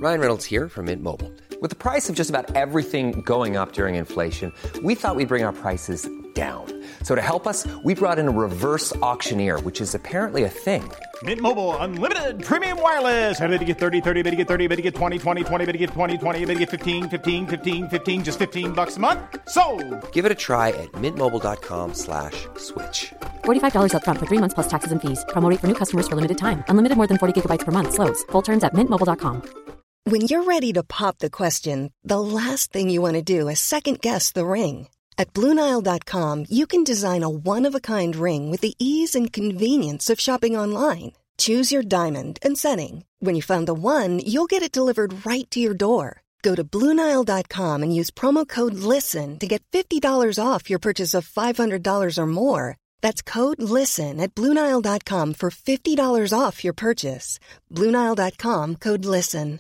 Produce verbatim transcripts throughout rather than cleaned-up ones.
Ryan Reynolds here from Mint Mobile. With the price of just about everything going up during inflation, we thought we'd bring our prices down. So to help us, we brought in a reverse auctioneer, which is apparently a thing. Mint Mobile Unlimited Premium Wireless. How to get thirty, thirty, how to get thirty, how to get twenty, twenty, twenty, how to get twenty, twenty, how to get fifteen, fifteen, fifteen, fifteen, just fifteen bucks a month? Sold! Give it a try at mintmobile.com slash switch. forty-five dollars up front for three months plus taxes and fees. Promo rate for new customers for limited time. Unlimited more than forty gigabytes per month. Slows full terms at mint mobile dot com. When you're ready to pop the question, the last thing you want to do is second-guess the ring. At Blue Nile dot com, you can design a one-of-a-kind ring with the ease and convenience of shopping online. Choose your diamond and setting. When you find the one, you'll get it delivered right to your door. Go to Blue Nile dot com and use promo code LISTEN to get fifty dollars off your purchase of five hundred dollars or more. That's code LISTEN at Blue Nile dot com for fifty dollars off your purchase. Blue Nile dot com, code LISTEN.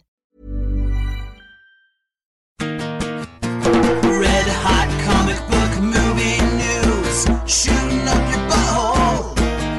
Red hot comic book movie news, shooting up your butthole.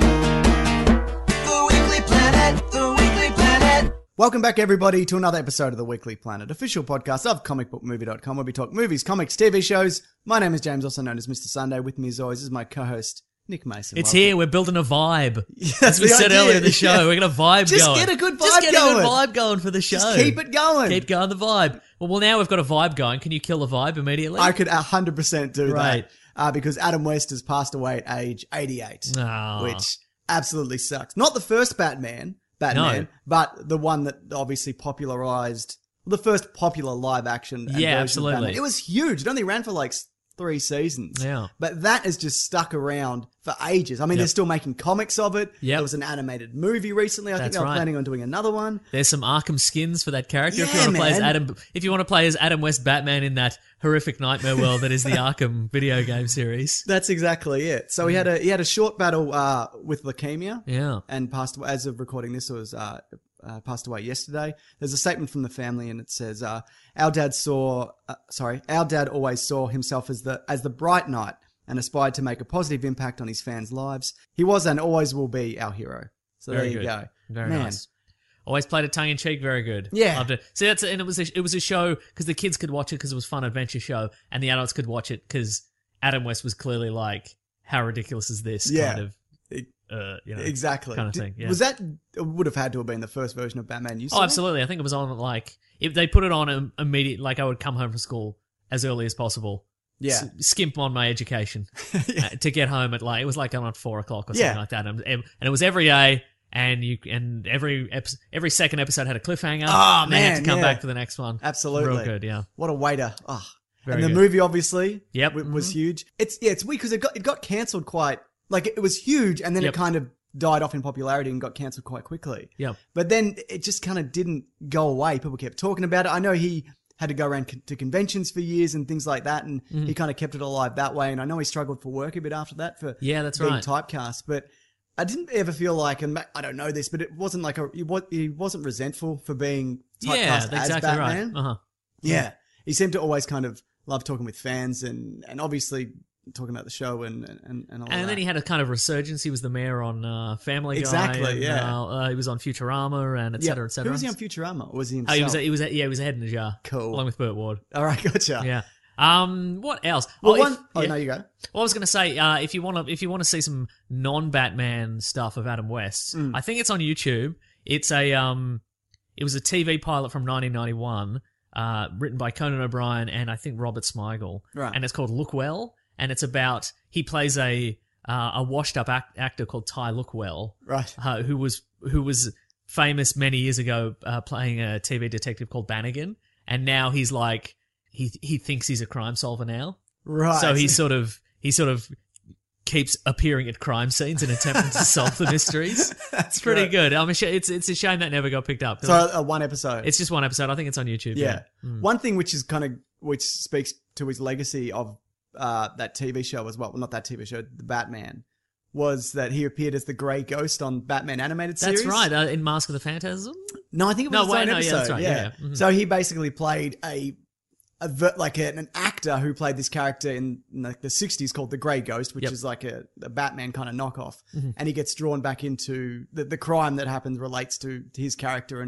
The Weekly Planet, The Weekly Planet. Welcome back, everybody, to another episode of The Weekly Planet, official podcast of comic book movie dot com, where we talk movies, comics, T V shows. My name is James, also known as Mister Sunday. With me, as always, is my co-host, Nick Mason. It's Welcome. here. We're building a vibe. Yeah, As we the said idea. earlier in the show, Yeah. we're going to vibe Just going. get a good vibe Just get going. a good vibe going for the show. Just keep it going. Keep going the vibe. Well, well, now we've got a vibe going. Can you kill the vibe immediately? I could one hundred percent do Right. that uh, because Adam West has passed away at age eighty-eight, Aw. which absolutely sucks. Not the first Batman, Batman, No. but the one that obviously popularized, the first popular live action. and Yeah, version of absolutely. Batman. It was huge. It only ran for like three seasons. Yeah. But that has just stuck around for ages. I mean, Yep. they're still making comics of it. Yep. There was an animated movie recently. I think That's they were right. planning on doing another one. There's some Arkham skins for that character. if you Yeah, want to play as man. Adam, if you want to play as Adam West Batman in that horrific nightmare world that is the Arkham video game series. That's exactly it. So he had a he had a short battle uh, with leukemia. Yeah. And passed away. As of recording this, it was uh, uh, passed away yesterday. There's a statement from the family, and it says, uh, "Our dad saw, uh, sorry, our dad always saw himself as the as the bright knight and aspired to make a positive impact on his fans' lives. He was and always will be our hero." So Very there you good. go. Very Man. nice. Always played it tongue in cheek, very good. Yeah. Loved it. See, that's and it was a, it was a show because the kids could watch it because it was a fun adventure show, and the adults could watch it because Adam West was clearly like, "How ridiculous is this?" Yeah. kind of, uh, you know, Exactly. kind of Did- thing. Yeah. Was that it would have had to have been the first version of Batman you saw? Oh, absolutely. I think it was on like if they put it on im- immediate. Like I would come home from school as early as possible. Yeah. s- skimp on my education Yeah. uh, to get home at like it was like on at four o'clock or something Yeah. like that, and, and it was every day. And you and every epi- every second episode had a cliffhanger. Oh, and they had man, to come yeah. back for the next one. Absolutely. Real good, yeah. What a way to. Oh. Very and the good. movie, obviously, Yep. w- was Mhm. huge. It's yeah, it's weird because it got it got cancelled quite like it was huge, and then Yep. it kind of died off in popularity and got cancelled quite quickly. Yep. But then it just kind of didn't go away. People kept talking about it. I know he had to go around con- to conventions for years and things like that, and Mm. he kind of kept it alive that way. And I know he struggled for work a bit after that for Yeah, that's being right. typecast, but. I didn't ever feel like, and I don't know this, but it wasn't like a he wa- he wasn't resentful for being typecast Yeah, as exactly Batman. right. Uh huh. Yeah, he seemed to always kind of love talking with fans and, and obviously talking about the show and and, and all And that. then he had a kind of resurgence. He was the mayor on uh, Family Guy. Exactly, and, yeah. Uh, uh, he was on Futurama and et Yeah. cetera, et cetera. Who was he on Futurama? Or was he Oh, himself? he was. A, he was. A, yeah, he was a head in a jar. Cool. Along with Burt Ward. All right, gotcha. Yeah. Um. What else? Well, oh, one if- oh yeah. no, you go. Well, I was going to say, uh, if you want to, if you want to see some non-Batman stuff of Adam West, Mm. I think it's on YouTube. It's a, um, it was a T V pilot from nineteen ninety-one, uh, written by Conan O'Brien and I think Robert Smigel, Right. and it's called Look Well, and it's about he plays a uh, a washed-up act- actor called Ty Lookwell, Right. uh, who was who was famous many years ago uh, playing a T V detective called Bannigan, and now he's like he he thinks he's a crime solver now. Right. So he sort of he sort of keeps appearing at crime scenes and attempting to solve the mysteries. That's It's pretty great. good. I'm a sh- it's it's a shame that never got picked up. So uh, one episode. It's just one episode. I think it's on YouTube. yeah. Yeah. Mm. One thing which is kind of which speaks to his legacy of uh, that T V show as well. Well, not that T V show, the Batman. Was that he appeared as the Grey Ghost on Batman animated series? That's right. Uh, in Mask of the Phantasm. No, I think it was No, his wait, own no, yeah, episode. that's right. Yeah, yeah. Mhm. So he basically played a, a ver- like a, an actor who played this character in, in like the sixties called the Grey Ghost, which Yep. is like a, a Batman kind of knockoff. Mhm. And he gets drawn back into the, the crime that happens relates to, to his character, and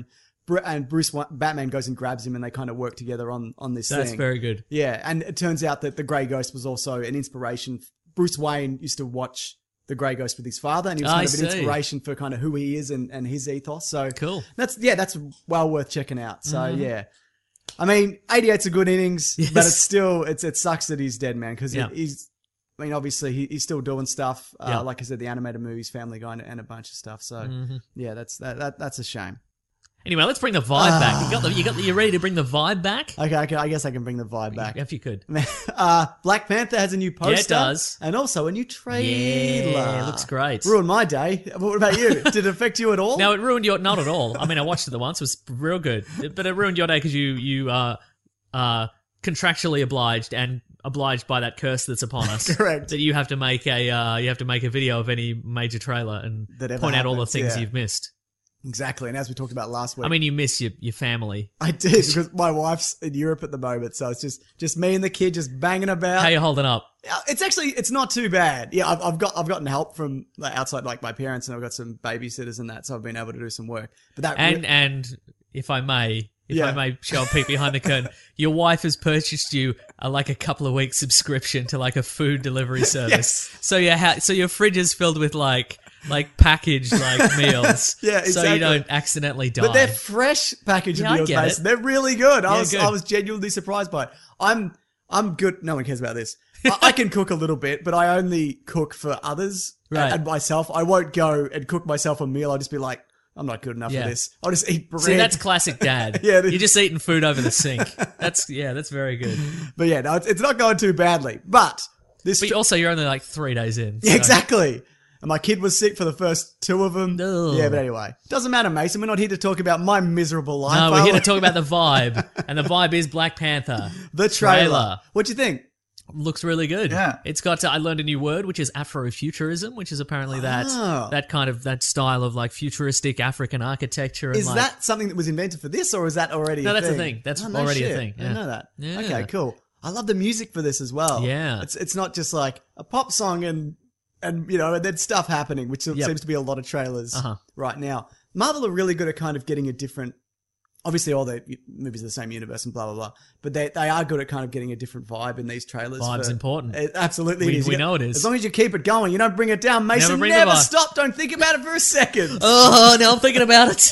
Br- and Bruce Wa- Batman goes and grabs him, and they kind of work together on on this That's thing. very good. Yeah, and it turns out that the Grey Ghost was also an inspiration. Bruce Wayne used to watch the Grey Ghost with his father, and he was I kind of an see. inspiration for kind of who he is and, and his ethos. So Cool. That's yeah, that's well worth checking out. So yeah, I mean, eighty-eight's a good innings, Yes. but it's still it's it sucks that he's dead, man, because Yeah. he's. I mean, obviously he, he's still doing stuff. Uh, Yeah. Like I said, the animated movies, Family Guy, and, and a bunch of stuff. So Mm-hmm. yeah, that's that, that that's a shame. Anyway, let's bring the vibe back. You got the, you got the, you ready to bring the vibe back? Okay, okay, I guess I can bring the vibe back. If you could. Uh, Black Panther has a new poster. Yeah, it does. And also a new trailer. Yeah, it looks great. Ruined my day. What about you? Did it affect you at all? No, it ruined your not at all. I mean, I watched it the once; it was real good, but it ruined your day because you you uh uh contractually obliged and obliged by that curse that's upon us. Correct. That you have to make a uh you have to make a video of any major trailer and That ever point out all the happens, things yeah. you've missed. Exactly. And as we talked about last week. I mean, you miss your your family. I did because my wife's in Europe at the moment, so it's just just me and the kid just banging about. How you holding up? Uh, It's actually it's not too bad. Yeah, I've, I've got I've gotten help from like, outside, like my parents, and I've got some babysitters and that, so I've been able to do some work. But that And re- and if I may, if Yeah. I may show a peek behind the curtain, your wife has purchased you a, like a couple of weeks subscription to like a food delivery service. Yes. So your ha- so your fridge is filled with like like packaged like meals. Yeah, So exactly. you don't accidentally die. But they're fresh package Yeah, of I meals, get it. Mason. They're really good. I Yeah, was good. I was genuinely surprised by it. I'm I'm good. No one cares about this. I, I can cook a little bit, but I only cook for others and- Right. and myself. I won't go and cook myself a meal. I'll just be like, I'm not good enough Yeah. for this. I'll just eat bread. See, that's classic dad. Yeah, it is. You're just eating food over the sink. That's yeah, that's very good. But yeah, no, it's, it's not going too badly. But this, But also, you're only like three days in. yeah, so- exactly. And my kid was sick for the first two of them. Ugh. Yeah, but anyway, doesn't matter, Mason. We're not here to talk about my miserable life. No, we're are here we? to talk about the vibe, and the vibe is Black Panther. the trailer. trailer. What'd you think? Looks really good. Yeah. It's got, uh, I learned a new word, which is Afrofuturism, which is apparently that Oh. that kind of, that style of like futuristic African architecture. And Is like, that something that was invented for this, or is that already No, a that's a thing? thing. That's Oh, no already a shit. thing, I didn't yeah. know that. Yeah. Okay, cool. I love the music for this as well. Yeah. It's it's not just like a pop song and, and you know, and then stuff happening, which Yep. seems to be a lot of trailers Uh-huh. right now. Marvel are really good at kind of getting a different, obviously all their movies are the same universe and blah, blah, blah, but they they are good at kind of getting a different vibe in these trailers. Vibe's for- important. It, absolutely We- it is. we You know it is. As long as you keep it going, you don't bring it down, Mason. Never Never, bring the vibe. stop. Don't think about it for a second. Oh, now I'm thinking about it.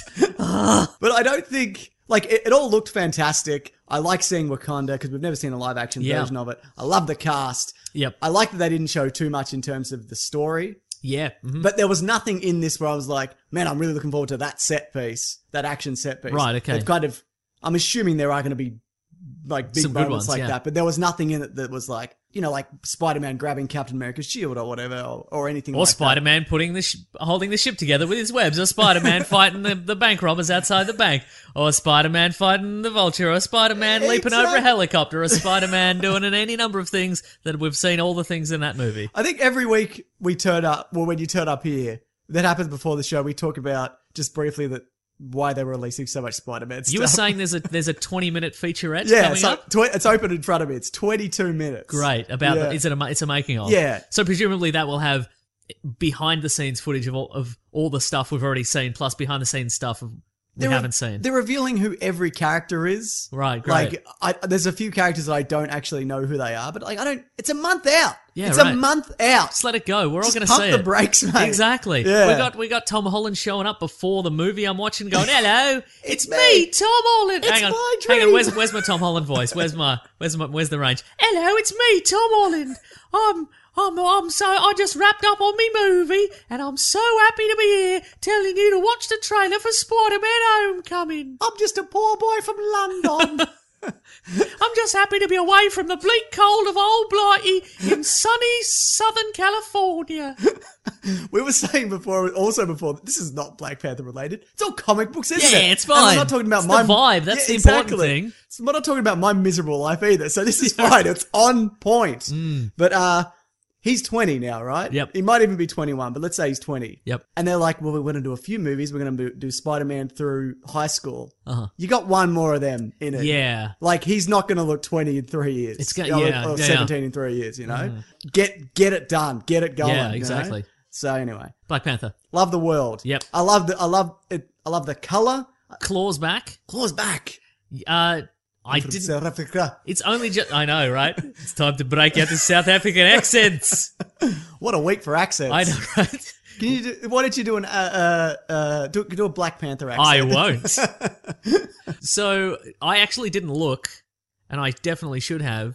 But I don't think, like, it, it all looked fantastic. I like seeing Wakanda because we've never seen a live action Yeah. version of it. I love the cast. Yep. I like that they didn't show too much in terms of the story. Yeah. mhm. But there was nothing in this where I was like, man, I'm really looking forward to that set piece, that action set piece. Right, okay. It kind of, I'm assuming there are going to be like big Some good moments ones, like yeah. that, but there was nothing in it that was like, you know, like Spider-Man grabbing Captain America's shield or whatever, or, or anything Or like that. Spider-Man putting the sh- holding the ship together with his webs, or Spider-Man fighting the, the bank robbers outside the bank, or Spider-Man fighting the Vulture, or Spider-Man leaping over a Exactly. helicopter, or Spider-Man doing an, any number of things that we've seen all the things in that movie. I think every week we turn up, well, when you turn up here, that happens before the show, we talk about just briefly that why they were releasing so much Spider-Man stuff. You were saying there's a there's a twenty minute featurette yeah, coming so up. tw- it's open in front of me. It's twenty-two minutes. Great. About Yeah. the, is it a ma- it's a making of? Yeah. So presumably that will have behind the scenes footage of all of all the stuff we've already seen, plus behind the scenes stuff we They're re- haven't seen. They're revealing who every character is. Right, great. Like, I, there's a few characters that I don't actually know who they are, but like, I don't. It's a month out. Yeah, it's right. a month out. Just let it go. We're all Just going to pump see the it. brakes, mate. Exactly. Yeah. We got we got Tom Holland showing up before the movie I'm watching, going, "Hello, it's, It's me, me. Tom Holland." It's hang on, my hang on. dream. Where's where's my Tom Holland voice? Where's my where's my where's the range? Hello, it's me, Tom Holland. I'm I'm I'm so I just wrapped up on me movie, and I'm so happy to be here, telling you to watch the trailer for Spider-Man: Homecoming. I'm just a poor boy from London. I'm just happy to be away from the bleak cold of old Blighty in sunny Southern California. We were saying before, also before, this is not Black Panther related. It's all comic books, isn't Yeah, it? it's And I'm fine. not talking about It's my the vibe. That's Yeah, the important exactly. thing. So I'm not talking about my miserable life either. So this is fine. It's on point. But uh, he's twenty now, right? Mm. Yep. He might even be twenty-one, but let's say he's twenty. Yep. And they're like, well, we're going to do a few movies. We're going to do Spider-Man through high school. Uh-huh. You got one more of them in it. Yeah. Like, he's not going to look twenty in three years. It's go- You know, yeah, Or yeah, seventeen yeah. in three years, you know? Get get it done. Get it going. Yeah, you know? exactly. So anyway, Black Panther. love the world. Yep. I love the, I love it. I love the color. Claw's back. Claw's back. Uh, I didn't. South Africa. It's only just. I know, right? It's time to break out the South African accents. What a week for accents. I know, right? Can you do, why don't you do an uh uh, uh do, do a Black Panther accent? I won't. So I actually didn't look, and I definitely should have.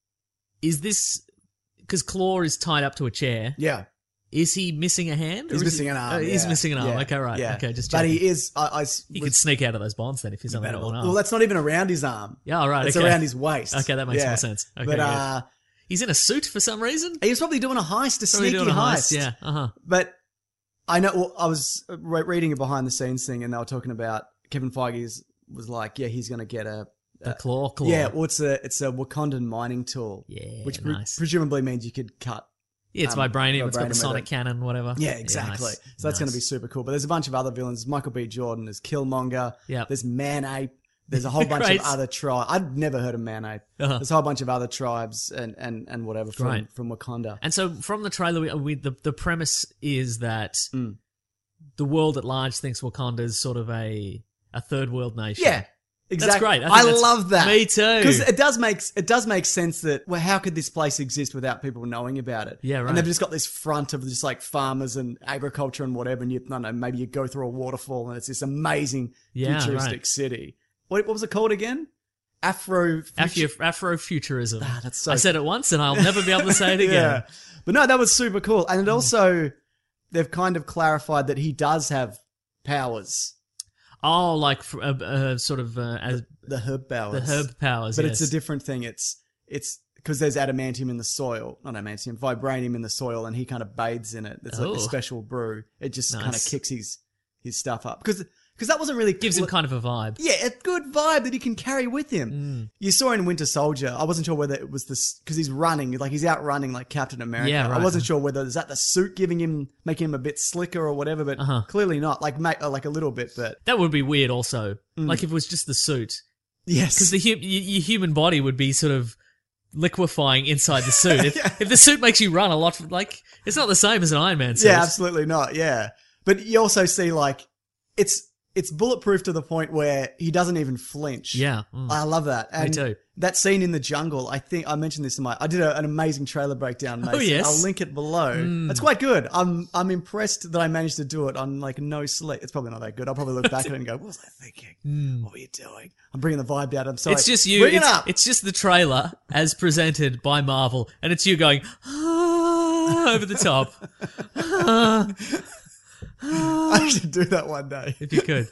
Is this because Claw is tied up to a chair? Yeah. Is he missing a hand? He's or is missing he, an arm. Oh, he's yeah. missing an arm. Yeah. Okay, right. Yeah. Okay, just But checking. he is. I, I He could sneak out of those bonds then if he's only got one arm. Well, that's not even around his arm. Yeah, all right. It's okay. around his waist. Okay, that makes Yeah. more sense. Okay, but good. uh, He's in a suit for some reason. he was probably doing a heist, a Probably sneaky doing a heist. Yeah. Uh huh. But I know. Well, I was re- reading a behind the scenes thing, and they were talking about Kevin Feige was like, yeah, he's going to get a. The claw, claw. Yeah, well, it's a it's a Wakandan mining tool. Yeah, which pre- nice. presumably means you could cut. Yeah, it's um, vibranium. It's got vibranium the with sonic it. cannon, whatever. Yeah, exactly. nice. So that's going to be Nice. super cool. But there's a bunch of other villains. Michael B. Jordan is Killmonger. Yep. There's Man-Ape. There's a whole bunch Great. of other tribes. I'd never heard of Man-Ape. Uh-huh. There's a whole bunch of other tribes and, and, and whatever from, Right. from Wakanda. And so from the trailer, we, we, the the premise is that Mm. the world at large thinks Wakanda is sort of a a third world nation. Yeah, exactly. great. I think I, that's- love that. me too. Because it does make it does make sense that well, how could this place exist without people knowing about it? Yeah, right. And they've just got this front of just like farmers and agriculture and whatever. And you, I don't know, maybe you go through a waterfall and it's this amazing Yeah, futuristic right. city. What, what was it called again? Afro. Afro Afrofuturism. Ah, that's so- I said it once, and I'll never be able to say it again. Yeah. But no, that was super cool. And it also, they've kind of clarified that he does have powers. Oh, like for, uh, uh, sort of uh, as The herb the powers. herb powers. But yes. it's a different thing. It's it's because there's adamantium in the soil, not adamantium, vibranium in the soil, and he kind of bathes in it. It's like Oh. a special brew. It just kind of Nice. kicks his his stuff up because because that wasn't really gives him kind of a vibe. yeah, a good vibe that he can carry with him. Mm. You saw in Winter Soldier. I wasn't sure whether it was this because he's running, like he's out running like Captain America. Yeah, right. I wasn't sure whether is that the suit giving him, making him a bit slicker or whatever, but Uh-huh. clearly not. Like, ma- uh, like a little bit, but That would be weird. Also, Mm. like if it was just the suit, yes, because the hu- y- your human body would be sort of liquefying inside the suit. If, Yeah. if the suit makes you run a lot, like it's not the same as an Iron Man suit. yeah, absolutely not. Yeah, but you also see like it's it's bulletproof to the point where he doesn't even flinch. Yeah. Mm. I love that. And too. That scene in the jungle, I think I mentioned this in my. I did a, an amazing trailer breakdown. Mason. Oh, yes. I'll link it below. Mm. It's quite good. I'm I'm impressed that I managed to do it on like no sleep. It's probably not that good. I'll probably look back at it and go, "What was I thinking? What were you doing?" I'm bringing the vibe down. I'm sorry. It's just you. Bring It's, it up. it's just the trailer as presented by Marvel, and it's you going "Ah," over the top. Ah, I should do that one day. if you could.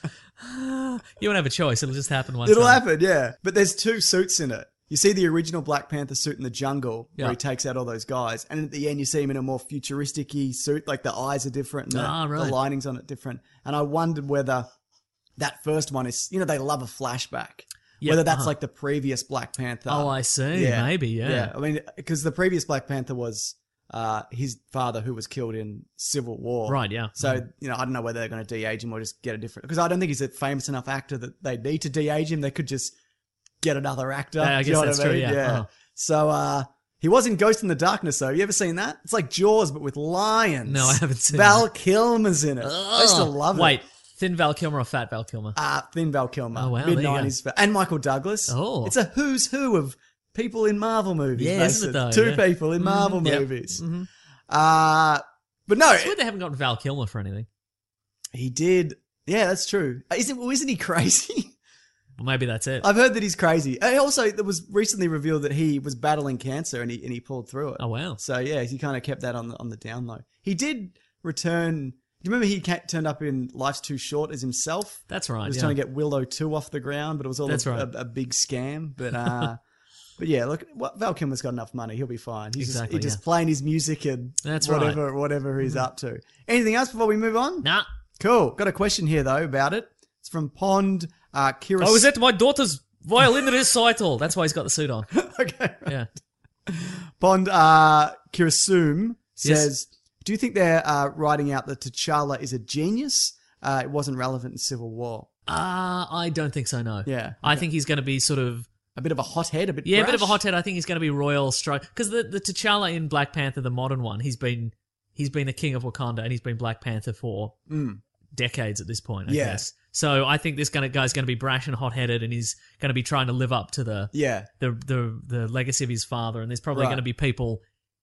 Ah. You won't have a choice. It'll just happen one It'll time. happen, yeah. But there's two suits in it. You see the original Black Panther suit in the jungle Yeah. where he takes out all those guys, and at the end you see him in a more futuristic-y suit, like the eyes are different and the, Ah, right. the linings on it different. And I wondered whether that first one is, you know, they love a flashback. Yep, whether that's uh-huh. like the previous Black Panther. Oh, I see. Maybe, yeah. I mean, because the previous Black Panther was uh, his father who was killed in Civil War. Right, yeah. So, you know, I don't know whether they're going to de-age him or just get a different... Because I don't think he's a famous enough actor that they need to de-age him. They could just get another actor. Yeah, I Do you know guess what that's mean? true, yeah. Uh-huh. So, uh, he was in Ghost in the Darkness, though. You ever seen that? It's like Jaws, but with lions. No, I haven't seen Val Kilmer's in it. I used to Ugh. love it. Wait, thin Val Kilmer or fat Val Kilmer? Uh, thin Val Kilmer. Oh, wow, there you go. mid-nineties. fa- And Michael Douglas. Oh. It's a who's who of people in Marvel movies. Yeah, isn't it, Mason. though? Two Yeah. people in Marvel Mhm, yep. movies. Mhm. Uh, but no, It's weird they haven't gotten Val Kilmer for anything. he did. Yeah, that's true. Isn't, well, isn't he crazy? Well, maybe that's it. I've heard that he's crazy. And also, it was recently revealed that he was battling cancer and he and he pulled through it. Oh, wow. So yeah, he kind of kept that on the on the down low. He did return. Do you remember he ca- turned up in Life's Too Short as himself? That's right, He was yeah. trying to get Willow two off the ground, but it was all That's a, right. a, a big scam. But uh, but yeah, look, what- Val Kilmer's got enough money; he'll be fine. He's Exactly, just, he's yeah. just playing his music and That's right. whatever whatever he's up to. Anything else before we move on? Nah. Cool. Got a question here though about it. It's from Pond uh, Kira. I was at my daughter's violin recital. That's why he's got the suit on. okay. Yeah. Bond uh, Kirasum says, Yes. do you think they're uh, writing out that T'Challa is a genius? Uh, it wasn't relevant in Civil War. Uh, I don't think so, no. Yeah. I think he's going to be sort of... A bit of a hothead, a bit Yeah, a bit of a brash? hothead. I think he's going to be royal strike. Because the, the T'Challa in Black Panther, the modern one, he's been he's been the king of Wakanda and he's been Black Panther for Mm. decades at this point, I Yeah. guess. So I think this gonna, guy's going to be brash and hot-headed, and he's going to be trying to live up to the Yeah. the the, the legacy of his father. And there's probably Right. going to be people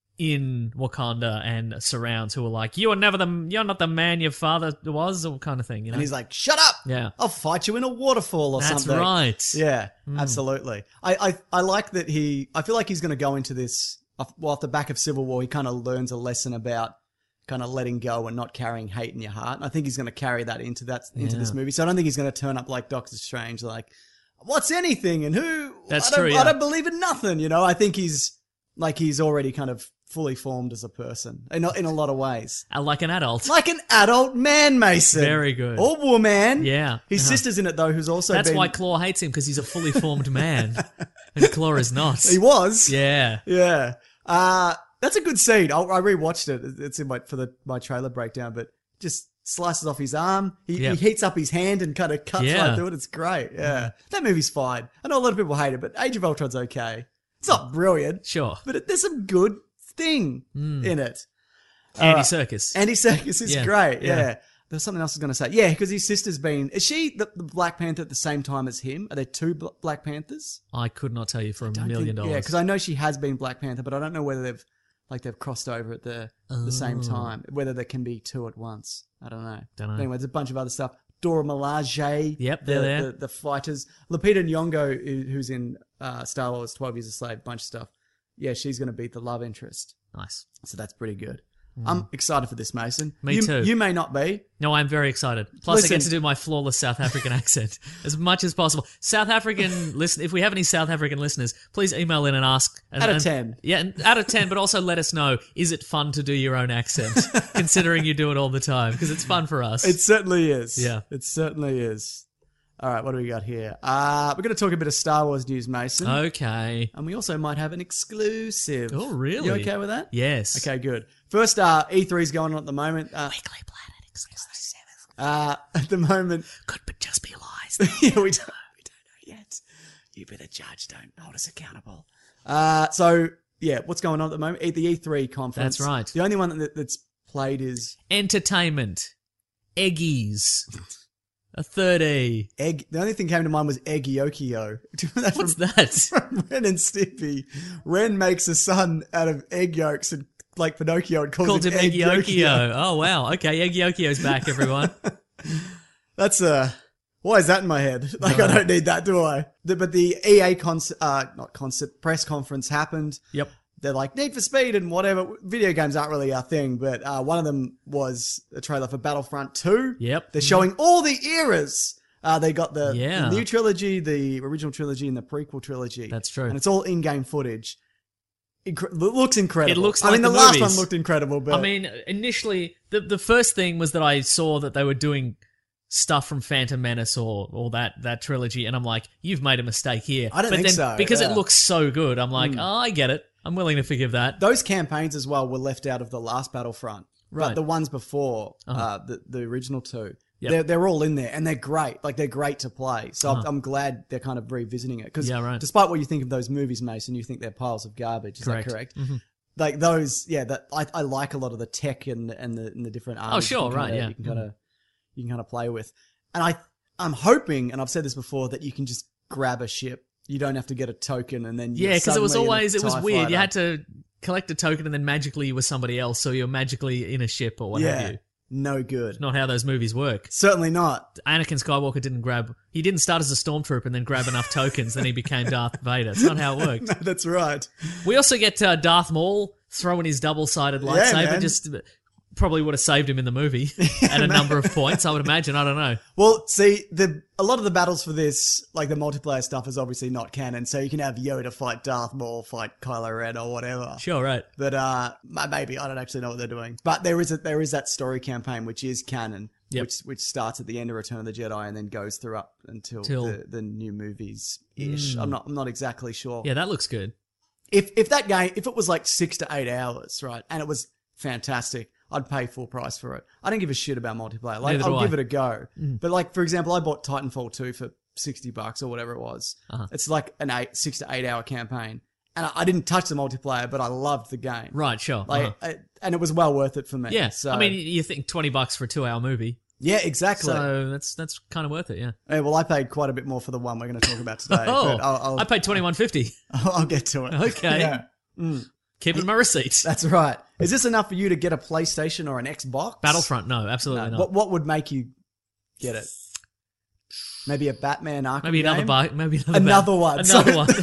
in Wakanda and surrounds who are like, "You are never the, you're not the man your father was," or kind of thing. You know? And he's like, shut up! Yeah. I'll fight you in a waterfall or That's something. right. Yeah, Hmm. absolutely. I, I I like that he... I feel like he's going to go into this... off- Well, off the back of Civil War, he kind of learns a lesson about kind of letting go and not carrying hate in your heart. And I think he's going to carry that into that into Yeah. this movie. So I don't think he's going to turn up like Doctor Strange, like, what's anything and who? That's I don't, true, yeah. I don't believe in nothing, you know? I think he's... Like, he's already kind of fully formed as a person in a, in a lot of ways. Uh, like an adult. Like an adult man, Mason. Very good. Or woman. Yeah. His Uh-huh. sister's in it, though, who's also That's been... why Claw hates him, because he's a fully formed man. And Claw is not. He was. Yeah. Yeah. Uh, that's a good scene. I, I rewatched it. It's in my, for the, my trailer breakdown, but just slices off his arm. He, Yep. he heats up his hand and kind of cuts Yeah. right through it. It's great. Yeah. That movie's fine. I know a lot of people hate it, but Age of Ultron's okay. It's not brilliant. Sure. But it, there's some good thing in it. Andy Uh, Serkis. Andy Serkis is Yeah. great. Yeah. Yeah. There's something else I was going to say. Yeah, because his sister's been... Is she the, the Black Panther at the same time as him? Are there two Bl- Black Panthers? I could not tell you for a Don't million think- dollars. Yeah, because I know she has been Black Panther, but I don't know whether they've like they've crossed over at the the same Oh. time. Whether there can be two at once. I don't know. Dunno. Anyway, there's a bunch of other stuff. Dora Milaje. Yep, the, they're there. The, the fighters. Lupita Nyong'o, who- who's in uh, Star Wars twelve Years a Slave, bunch of stuff. Yeah, she's going to beat the love interest. Nice. So that's pretty good. I'm excited for this, Mason. Me you, too. You may not be. No, I'm very excited. Plus, I Listen. get to do my flawless South African accent as much as possible. South African listen. If we have any South African listeners, please email in and ask. And, Out of and- ten. Yeah, and out of ten. But also let us know: is it fun to do your own accent, considering you do it all the time? Because it's fun for us. It certainly is. Yeah. It certainly is. All right, what do we got here? Uh, we're going to talk a bit of Star Wars news, Mason. Okay. And we also might have an exclusive. Oh, really? You okay with that? Yes. Okay, good. First, uh, E three is going on at the moment. Uh, Weekly Planet exclusive. uh, at the moment, Could but just be lies. yeah, we don't, we don't know yet. You be the judge. Don't hold us accountable. Uh, so yeah, what's going on at the moment? E- The E three conference. That's right. The only one that, that's played is Entertainment. Eggies. A third E. egg. The only thing came to mind was Eggyokio. Do you remember that What's from, that? from Ren and Stimpy? Ren makes a son out of egg yolks and like Pinocchio and calls Called him him Eggyokio. Oh, wow. Okay, Eggyokio's back, everyone. That's uh why is that in my head? Like I don't need that, do I? The, but the E A con- uh not concept press conference happened. Yep. They're like Need for Speed and whatever. Video games aren't really our thing, but uh, one of them was a trailer for Battlefront two. Yep. They're showing all the eras. Uh, they got the, Yeah. the new trilogy, the original trilogy, and the prequel trilogy. That's true. And it's all in-game footage. Incre- it looks incredible. It looks I mean, like the, the last movies. one looked incredible, but I mean, initially, the the first thing was that I saw that they were doing stuff from Phantom Menace or or that, that trilogy, and I'm like, you've made a mistake here. I don't but think then, so, Because yeah. Hmm. it looks so good, I'm like, oh, I get it. I'm willing to forgive that. those campaigns as well were left out of the last Battlefront. Right. But the ones before, uh, the, the original two, Yep. they're, they're all in there and they're great. Like, they're great to play. So I'm, I'm glad they're kind of revisiting it. Because Yeah, right. despite what you think of those movies, Mason, you think they're piles of garbage. Is Correct. that correct? Mm-hmm. Like, those, yeah, that I, I like a lot of the tech and, and, the, and the different armies. Oh, sure, you can right, kinda- yeah. You can kind of you can kind of play with. And I, I'm hoping, and I've said this before, that you can just grab a ship. You don't have to get a token and then you're Yeah, because it was suddenly in a always, it was TIE weird. You fighter. had to collect a token and then magically you were somebody else, so you're magically in a ship or what have Yeah, you. no good. Not how those movies work. Certainly not. Anakin Skywalker didn't grab, he didn't start as a stormtrooper and then grab enough tokens, then he became Darth Vader. It's not how it worked. No, that's right. We also get uh, Darth Maul throwing his double-sided lightsaber, man. just probably would have saved him in the movie at a number of points, I would imagine. I don't know. Well, see, the a lot of the battles for this, like the multiplayer stuff, is obviously not canon. So you can have Yoda fight Darth Maul, fight Kylo Ren, or whatever. Sure, right. But uh, maybe I don't actually know what they're doing. But there is a, there is that story campaign which is canon, Yep. which which starts at the end of Return of the Jedi and then goes through up until Till- the, the new movies ish. I'm not I'm not exactly sure. Yeah, that looks good. If if that game if it was like six to eight hours, right, and it was fantastic, I'd pay full price for it. I don't give a shit about multiplayer. Like, Neither do I'll I. give it a go. But like, for example, I bought Titanfall two for sixty bucks or whatever it was. Uh-huh. It's like an eight, six to eight hour campaign. And I, I didn't touch the multiplayer, but I loved the game. Right, sure. Like, uh-huh. I, and it was well worth it for me. Yeah, So, I mean, you think twenty bucks for a two-hour movie. Yeah, exactly. So that's that's kind of worth it, yeah. Yeah, well, I paid quite a bit more for the one we're going to talk about today. Oh, but I'll, I'll, I paid twenty-one fifty. I'll, I'll get to it. Okay. Yeah. Keeping my receipts. That's right. Is this enough for you to get a PlayStation or an Xbox? Battlefront, no, absolutely No. not. What, what would make you get it? Maybe a Batman Arkham Maybe another game? bar, maybe another, Another ba- one. Another So- one.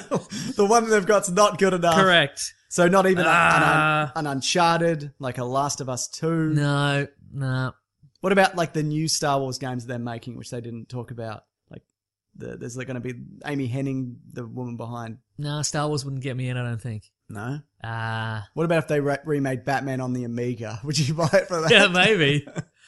the one they've got's not good enough. Correct. So not even a- Ah. an, an Uncharted, like a Last of Us two. No, no. What about like the new Star Wars games they're making, which they didn't talk about? Like, the, there's like going to be Amy Hennig, the woman behind. No, Star Wars wouldn't get me in, I don't think. No. Ah. What about if they re- remade Batman on the Amiga? Would you buy it for that? Yeah, maybe.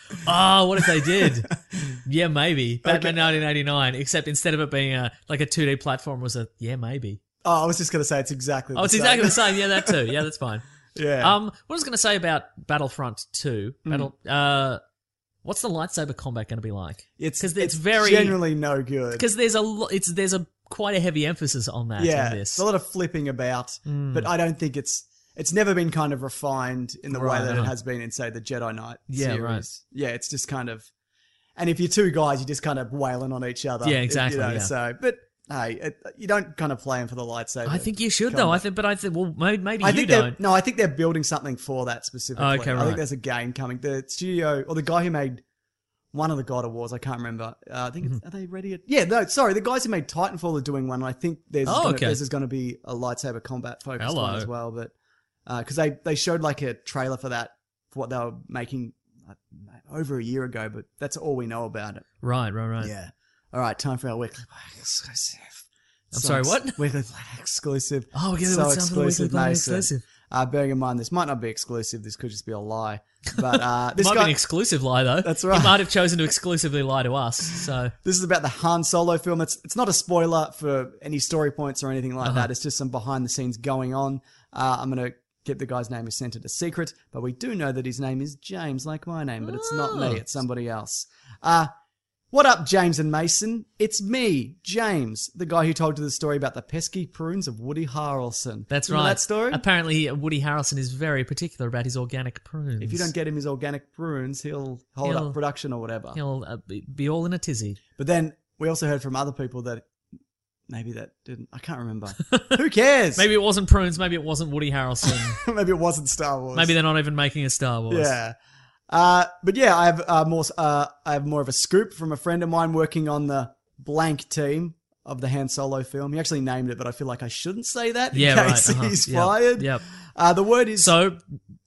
Oh, what if they did? Yeah, maybe. Batman nineteen eighty-nine, except instead of it being a like a two D platform, was a yeah, maybe. Oh, I was just going to say it's exactly. Oh, the it's same. exactly the same. Yeah, that too. Yeah, that's fine. Yeah. Um, what I was going to say about Battlefront two, Battle, uh, what's the lightsaber combat going to be like? it's 'cause it's it's very- generally no good. Because there's a lo- it's there's a quite a heavy emphasis on that yeah, in it's this. a lot of flipping about, but I don't think it's it's never been kind of refined in the Right, way that it uh-huh. has been in, say, the Jedi Knight Yeah, series. right. Yeah, it's just kind of, and if you're two guys, you're just kind of wailing on each other. Yeah, you exactly, know, yeah. So, but hey, it, you don't kind of play them for the lightsaber. I think you should though. I combat. think, but I think well, maybe, maybe I you think they're don't. no, I think they're building something for that specifically. Oh, okay, I right. think there's a game coming. The studio or the guy who made one of the God of Wars, I can't remember. Uh, I think it's, are they ready? At, yeah, no, sorry, the guys who made Titanfall are doing one. And I think there's Oh, gonna, okay. there's going to be a lightsaber combat focused one Hello. as well. But because they they showed like a trailer for that for what they were making uh, over a year ago, but that's all we know about it. Right, right, right. Yeah. All right, time for our weekly Planet exclusive. I'm So sorry, ex- what? Weekly Planet exclusive. Oh, okay, so that sounds like a exclusive, Weekly Planet Mason. exclusive. Uh, bearing in mind, this might not be exclusive. This could just be a lie. But uh, this Might guy, be an exclusive lie though. That's right. He might have chosen to exclusively lie to us. So this is about the Han Solo film. It's it's not a spoiler for any story points or anything like Uh-huh. that. It's just some behind the scenes going on. Uh, I'm going to keep the guy's name is centered a secret, but we do know that his name is James, like my name, but it's not Oh. me. It's somebody else. Uh, what up, James and Mason? It's me, James, the guy who told you the story about the pesky prunes of Woody Harrelson. that's Remember right. that story? Apparently, Woody Harrelson is very particular about his organic prunes. If you don't get him his organic prunes, he'll hold He'll- up production or whatever. he'll uh, be, be all in a tizzy. But then we also heard from other people that maybe that didn't. I can't remember. Who cares? Maybe it wasn't prunes. Maybe it wasn't Woody Harrelson. maybe it wasn't Star Wars. Maybe they're not even making a Star Wars. Yeah. Uh, but yeah, I have uh, more. Uh, I have more of a scoop from a friend of mine working on the blank team of the Han Solo film. He actually named it, but I feel like I shouldn't say that in Yeah, case right. Uh-huh. he's Yep, fired. yep. Uh, the word is So,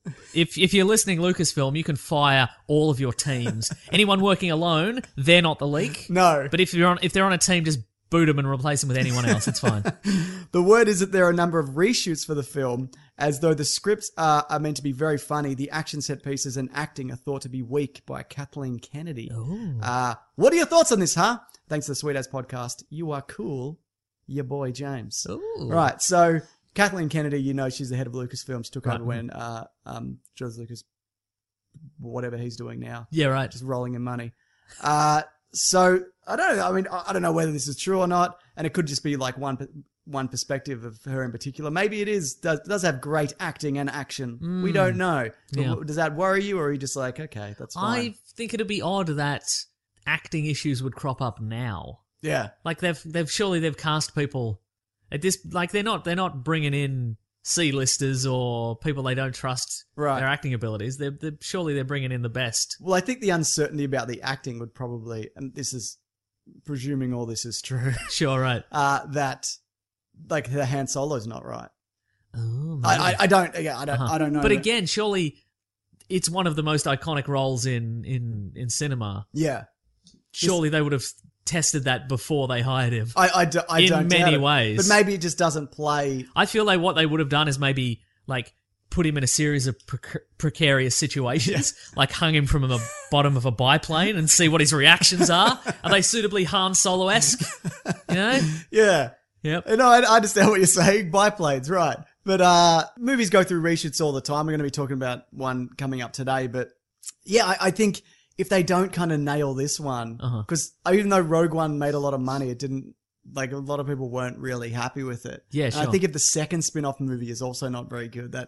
if if you're listening, Lucasfilm, you can fire all of your teams. Anyone working alone, they're not the leak. no. But if you're on if they're on a team, just boot them and replace them with anyone else. It's fine. The word is that there are a number of reshoots for the film, as though the scripts are, are meant to be very funny. The action set pieces and acting are thought to be weak by Kathleen Kennedy. Uh, what are your thoughts on this, huh? Thanks to the Sweet As Podcast. You are cool, your boy James. Ooh. Right, so Kathleen Kennedy, you know, she's the head of Lucasfilm. She took Right. over when uh, um, George Lucas, whatever he's doing now, Yeah, right. just rolling in money. Uh, so I don't know. I mean, I I don't know whether this is true or not, and it could just be like one pe- one perspective of her in particular. Maybe it is does does have great acting and action. We don't know. But Yeah. w- Does that worry you, or are you just like, okay, that's fine? I think it'd be odd that acting issues would crop up now. Yeah, Like they've they've surely they've cast people at this like they're not they're not bringing in C-listers or people they don't trust Right. their acting abilities. They're, they're surely they're bringing in the best. well, I think the uncertainty about the acting would probably, and this is presuming all this is true, Sure, right. uh, that like the Han Solo's not right. Oh, I, I, maybe. I don't. Yeah, I don't. Uh-huh. I don't know. But again, surely it's one of the most iconic roles in in in cinema. yeah, Surely they would have tested that before they hired him. I, I, do, I In don't doubt many it. ways. But maybe it just doesn't play. I feel like what they would have done is maybe like put him in a series of preca- precarious situations, like hung him from the bottom of a biplane and see what his reactions are. Are they suitably Han Solo-esque? You know? Yeah. Yep. No, I, I understand what you're saying. Biplanes, right. But uh, movies go through reshoots all the time. We're going to be talking about one coming up today. But yeah, I, I think if they don't kind of nail this one, Uh-huh. because even though Rogue One made a lot of money, it didn't, like a lot of people weren't really happy with it. Yeah, And sure. I think if the second spin-off movie is also not very good, that's,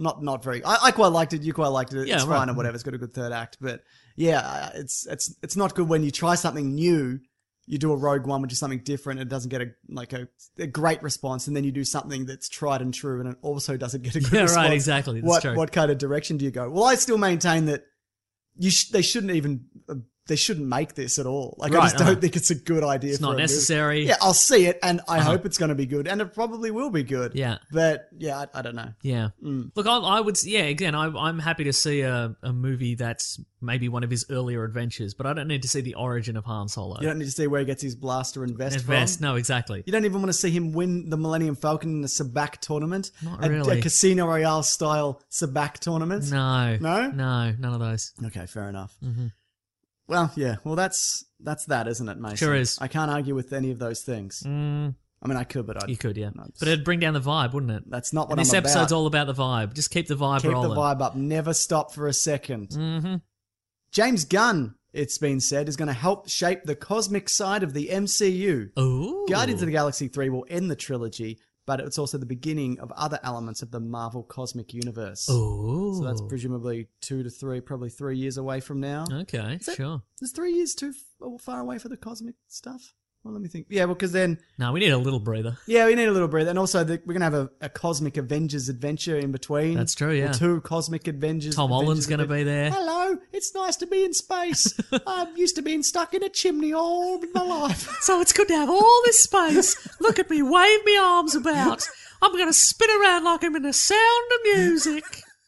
Not not very. I, I quite liked it. You quite liked it. Yeah, It's right. fine or whatever. It's got a good third act. But yeah, uh, it's it's it's not good when you try something new. You do a Rogue One, which is something different. It doesn't get a like a, a great response, and then you do something that's tried and true, and it also doesn't get a good Yeah, right, response. exactly. That's what true. what kind of direction do you go? Well, I still maintain that you sh- they shouldn't even uh, they shouldn't make this at all. Like I Right, just don't uh-huh. think it's a good idea. It's for not a movie. necessary. Yeah, I'll see it, and I Uh-huh. hope it's going to be good, and it probably will be good. Yeah. but yeah, I, I don't know. Yeah. Mm. Look, I, I would. Yeah. Again, I, I'm happy to see a, a movie that's maybe one of his earlier adventures, but I don't need to see the origin of Han Solo. You don't need to see where he gets his blaster and vest And from. Vest, no, exactly. You don't even want to see him win the Millennium Falcon in a Sabak tournament. Not a, really. a Casino Royale style Sabak tournament. No. No? No, none of those. Okay, fair enough. Mm-hmm. Well, yeah. Well, that's that's that, isn't it, Mason? Sure is. I can't argue with any of those things. Mm, I mean, I could, but I'd, you could, yeah. no, it's- But it'd bring down the vibe, wouldn't it? that's not what And this I'm episode's about. all about the vibe. Just keep the vibe Keep rolling. the vibe up. Never stop for a second. Mm-hmm. James Gunn, it's been said, is going to help shape the cosmic side of the M C U. Ooh. Guardians of the Galaxy three will end the trilogy, but it's also the beginning of other elements of the Marvel Cosmic Universe. Ooh. So that's presumably two to three, probably three years away from now. Okay, that- sure. Is three years too f- far away for the cosmic stuff? Well, let me think. Yeah, well, because then, No, we need a little breather. yeah, we need a little breath. And also, the, we're going to have a, a Cosmic Avengers adventure in between. That's true, yeah. Or two Cosmic Avengers. Tom Holland's Avengers going to advent- be there. Hello, it's nice to be in space. I'm used to being stuck in a chimney all my life. So it's good to have all this space. Look at me, wave me arms about. I'm going to spin around like I'm in the sound of music.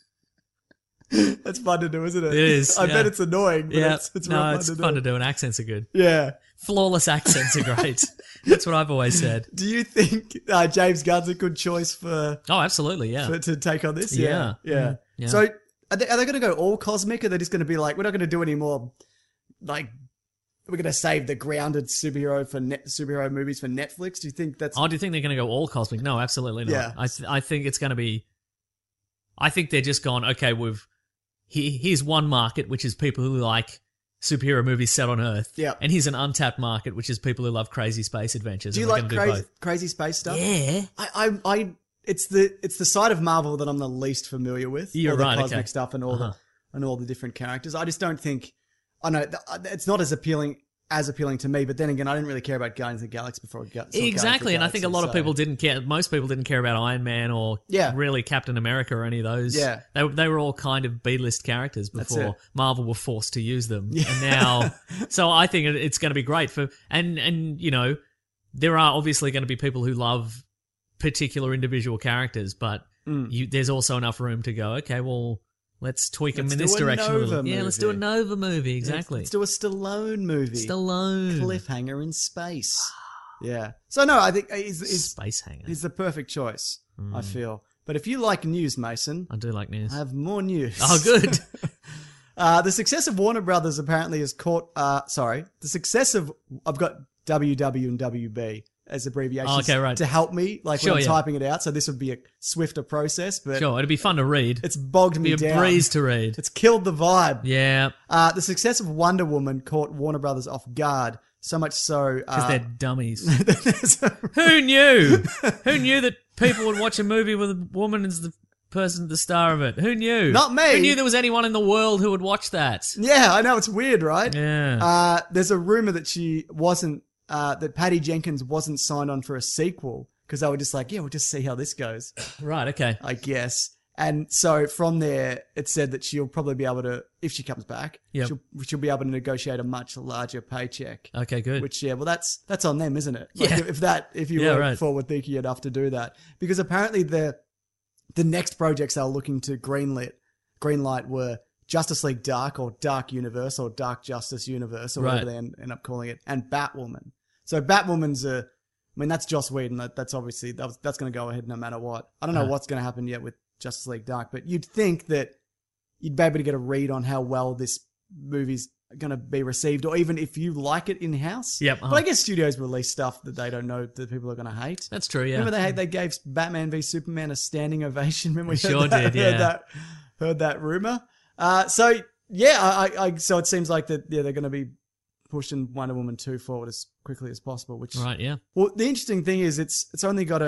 That's fun to do, isn't it? It is, I yeah. bet it's annoying, but Yeah, it's, it's no, real fun it's to do. fun to do, and accents are good. Yeah. Flawless accents are great. That's what I've always said. Do you think uh, James Gunn's a good choice for, Oh, absolutely, yeah. for to take on this? Yeah. Yeah. Yeah. Mhm. Yeah. So are they, are they going to go all cosmic, or are they just going to be like, we're not going to do any more, like, we're going to save the grounded superhero for net, superhero movies for Netflix? Do you think that's... Oh, do you think they're going to go all cosmic? No, absolutely not. Yeah. I th- I think it's going to be. I think they're just gone. Okay, we've he, here's one market, which is people who like superhero movies set on Earth. Yeah. And here's an untapped market, which is people who love crazy space adventures. do you and we're like gonna crazy, both. crazy space stuff? Yeah. I, I, I, it's the it's the side of Marvel that I'm the least familiar with. You're all the right, cosmic okay. stuff and all Uh-huh. the and all the different characters. I just don't think. I know th- it's not as appealing as appealing to me. But then again, I didn't really care about Guardians of the Galaxy before. I got, saw Guardians of the Exactly, and I think a Galaxy, lot of so- people didn't care. Most people didn't care about Iron Man or Yeah. really Captain America or any of those. Yeah. they they were all kind of B-list characters That's before it. Marvel were forced to use them, and now, so I think it- it's going to be great for and and you know there are obviously going to be people who love particular individual characters, but Mm. you, there's also enough room to go. Okay, well. Let's tweak them Let's in do this a direction a little. Nova Yeah, let's do a movie. Nova movie. Exactly. Let's do a Stallone movie. Stallone. Cliffhanger in space. Yeah. So no, I think he's he's, Space hanger. he's the perfect choice. I Mm. feel. But if you like news, Mason, I do like news. I have more news. Oh, good. Uh, the success of Warner Brothers apparently has caught. Uh, sorry, the success of I've got W W and W B as abbreviations Oh, okay, right. to help me, like Sure, when I'm yeah. typing it out. So this would be a swifter process, but Sure, it'd be fun to read. it's bogged It'd me be a down. breeze to read. It's killed the vibe. Yeah, Uh, the success of Wonder Woman caught Warner Brothers off guard. So much so, because uh, they're dummies. there's a- Who knew? Who knew that people would watch a movie with a woman as the person, the star of it? Who knew? Not me. Who knew there was anyone in the world who would watch that? yeah, I know it's weird, right? Yeah. Uh, there's a rumor that she wasn't, uh, that Patty Jenkins wasn't signed on for a sequel because they were just like, yeah, we'll just see how this goes, Right, okay. I guess. And so from there, it said that she'll probably be able to, if she comes back, Yep. she'll, she'll be able to negotiate a much larger paycheck. Okay, good. Which, yeah, well, that's that's on them, isn't it? Like, Yeah. If that, if you Yeah, were right. forward thinking enough to do that, because apparently the the next projects they were looking to greenlit, greenlight were Justice League Dark or Dark Universe or Dark Justice Universe or Right. whatever they end, end up calling it, and Batwoman. So Batwoman's a, I mean, that's Joss Whedon. That, that's obviously that was, that's going to go ahead no matter what. I don't know Uh. what's going to happen yet with Justice League Dark, but you'd think that you'd be able to get a read on how well this movie's going to be received, or even if you like it in house. Yep, But uh-huh. I guess studios release stuff that they don't know that people are going to hate. That's true, yeah. Remember they they gave Batman v Superman a standing ovation. Remember we They heard sure that, did, yeah. Heard that, heard that rumor. Uh, so yeah, I, I, I so it seems like that. Yeah, they're going to be pushing Wonder Woman two forward as quickly as possible. Which Right, yeah. well, the interesting thing is it's it's only got a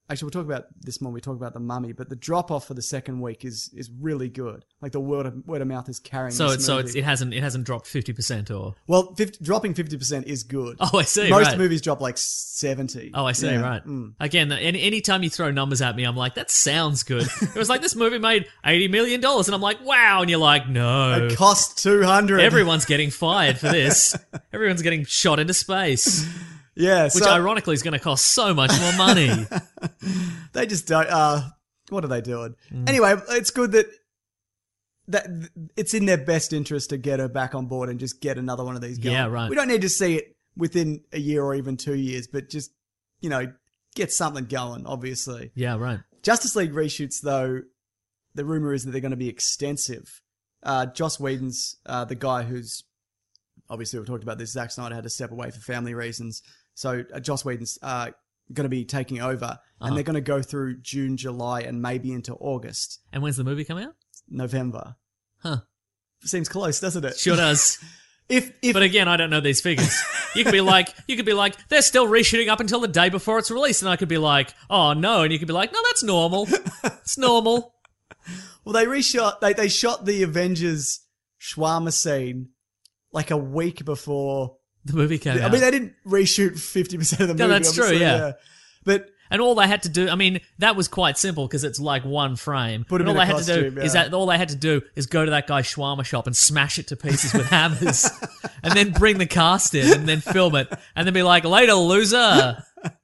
Actually, we'll talk about this when we talk about The Mummy, but the drop-off for the second week is is really good. Like, the word of, word of mouth is carrying So this it's so movie. it's, it hasn't it hasn't dropped fifty percent or Well, fifty, dropping fifty percent is good. Oh, I see, Most right. movies drop like seventy. Oh, I see, Yeah. right. Mm. Again, any anytime you throw numbers at me, I'm like, that sounds good. It was like, this movie made eighty million dollars, and I'm like, wow, and you're like, no. It cost two hundred. Everyone's getting fired for this. Everyone's getting shot into space, Yeah, which so ironically is going to cost so much more money. they just don't. Uh, what are they doing? Mm. Anyway, it's good that that it's in their best interest to get her back on board and just get another one of these going. Yeah, right. We don't need to see it within a year or even two years, but just, you know, get something going, obviously. Yeah, right. Justice League reshoots, though, the rumor is that they're going to be extensive. Uh, Joss Whedon's uh, the guy who's, obviously we've talked about this, Zack Snyder had to step away for family reasons. So uh, Joss Whedon's uh, going to be taking over, Uh-huh. and they're going to go through June, July, and maybe into August, And when's the movie come out? November. Huh. Seems close, doesn't it? Sure does. If if But again, I don't know these figures. You could be like, you could be like, they're still reshooting up until the day before it's released, and I could be like, oh no, and you could be like, no, that's normal. It's normal. well, they reshot, they they shot the Avengers shawarma scene like a week before. The movie came I out. mean, they didn't reshoot fifty percent of the No, movie. that's true, obviously, yeah. But And all they had to do, I mean, that was quite simple because it's like one frame. Put him and all in they a had to costume, do is yeah. that all they had to do is go to that guy's shawarma shop and smash it to pieces with hammers, and then bring the cast in and then film it, and then be like, "Later, loser.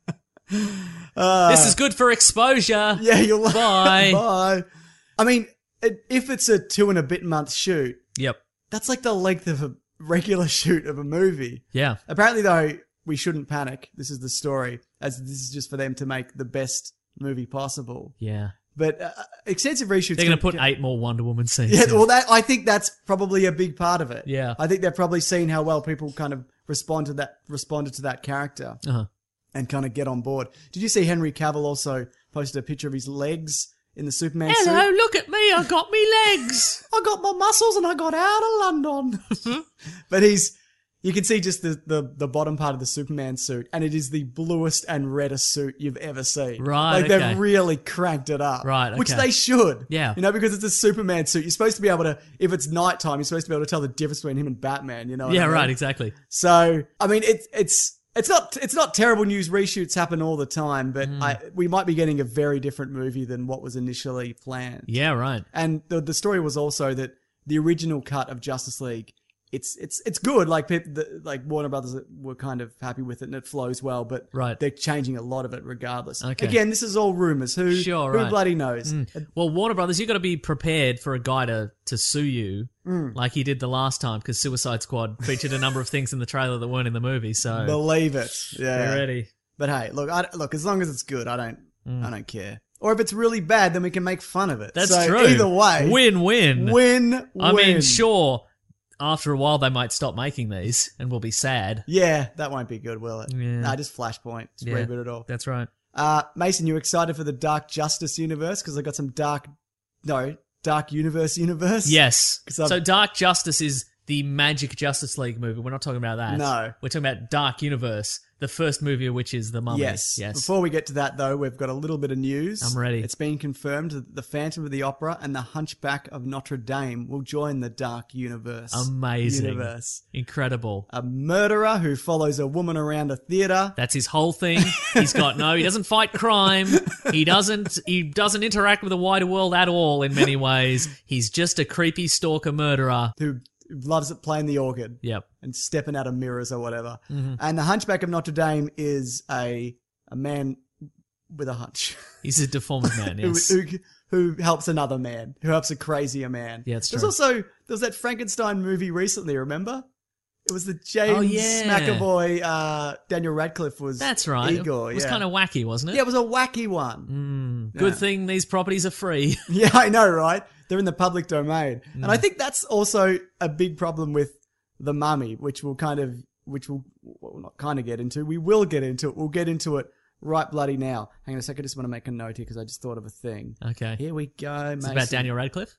This is good for exposure." yeah, you'll Bye. Bye. I mean, it, if it's a two and a bit month shoot, Yep. that's like the length of a regular shoot of a movie. Yeah. Apparently, though, we shouldn't panic. This is the story, as this is just for them to make the best movie possible. Yeah. But uh, extensive reshoots. They're going to can- put eight more Wonder Woman scenes. Yeah, in. well, that I think that's probably a big part of it. Yeah. I think they've probably seen how well people kind of respond to that, responded to that character, Uh-huh. and kind of get on board. Did you see Henry Cavill also posted a picture of his legs in the Superman Hello, suit? look at me. I got me legs. I got my muscles and I got out of London. But he's, you can see just the, the, the bottom part of the Superman suit, and it is the bluest and reddest suit you've ever seen. Right, Like, okay. they've really cranked it up. Right, Which okay. they should. Yeah. You know, because it's a Superman suit. You're supposed to be able to, if it's nighttime, you're supposed to be able to tell the difference between him and Batman, you know what Yeah, I mean? right, exactly. So, I mean, it's it's it's not it's not terrible news. Reshoots happen all the time, but Mm. I, we might be getting a very different movie than what was initially planned. Yeah, right. And the the story was also that the original cut of Justice League, it's it's it's good. Like people, the, like Warner Brothers were kind of happy with it, and it flows well. But Right. they're changing a lot of it regardless. Okay. Again, this is all rumors. Who Sure, who right. bloody knows? Well, Warner Brothers, you got to be prepared for a guy to, to sue you Mm. like he did the last time because Suicide Squad featured a number of things in the trailer that weren't in the movie. So Believe it. Yeah. be ready. But hey, look, I, look. As long as it's good, I don't, Mm. I don't care. Or if it's really bad, then we can make fun of it. That's so true. Either way, Win-win. win. I win. mean, sure, after a while they might stop making these and we'll be sad. Yeah, that won't be good, will it? Yeah. Nah, just Flashpoint. Just Yeah. reboot it all. That's right. Uh, Mason, you excited for the Dark Justice universe? Because I got some dark, no, Dark Universe universe. Yes. 'Cause I've- So Dark Justice is the Magic Justice League movie. We're not talking about that. No. We're talking about Dark Universe, the first movie of which is The Mummy. Yes. Yes. Before we get to that, though, we've got a little bit of news. I'm ready. It's been confirmed that the Phantom of the Opera and the Hunchback of Notre Dame will join the Dark Universe. Amazing. Universe. Incredible. A murderer who follows a woman around a theater. That's his whole thing. He's got no, he doesn't fight crime. He doesn't he doesn't interact with the wider world at all in many ways. He's just a creepy stalker murderer. Who loves it playing the organ. Yep. And stepping out of mirrors or whatever. Mm-hmm. And the Hunchback of Notre Dame is a a man with a hunch. He's a deformed man, who, yes. who who helps another man, who helps a crazier man. Yeah, it's There's true. also there was that Frankenstein movie recently. Remember? It was the James Oh, yeah. McAvoy. Uh, Daniel Radcliffe was. That's right. Igor. It was yeah. kind of wacky, wasn't it? Yeah, it was a wacky one. Good yeah. thing these properties are free. Yeah, I know, right? They're in the public domain, and Mm. I think that's also a big problem with The Mummy, which we'll kind of, which we'll, we'll not kind of get into. We will get into it. We'll get into it right bloody now. Hang on a second. I just want to make a note here because I just thought of a thing. Okay. Here we go. It's Mason. about Daniel Radcliffe?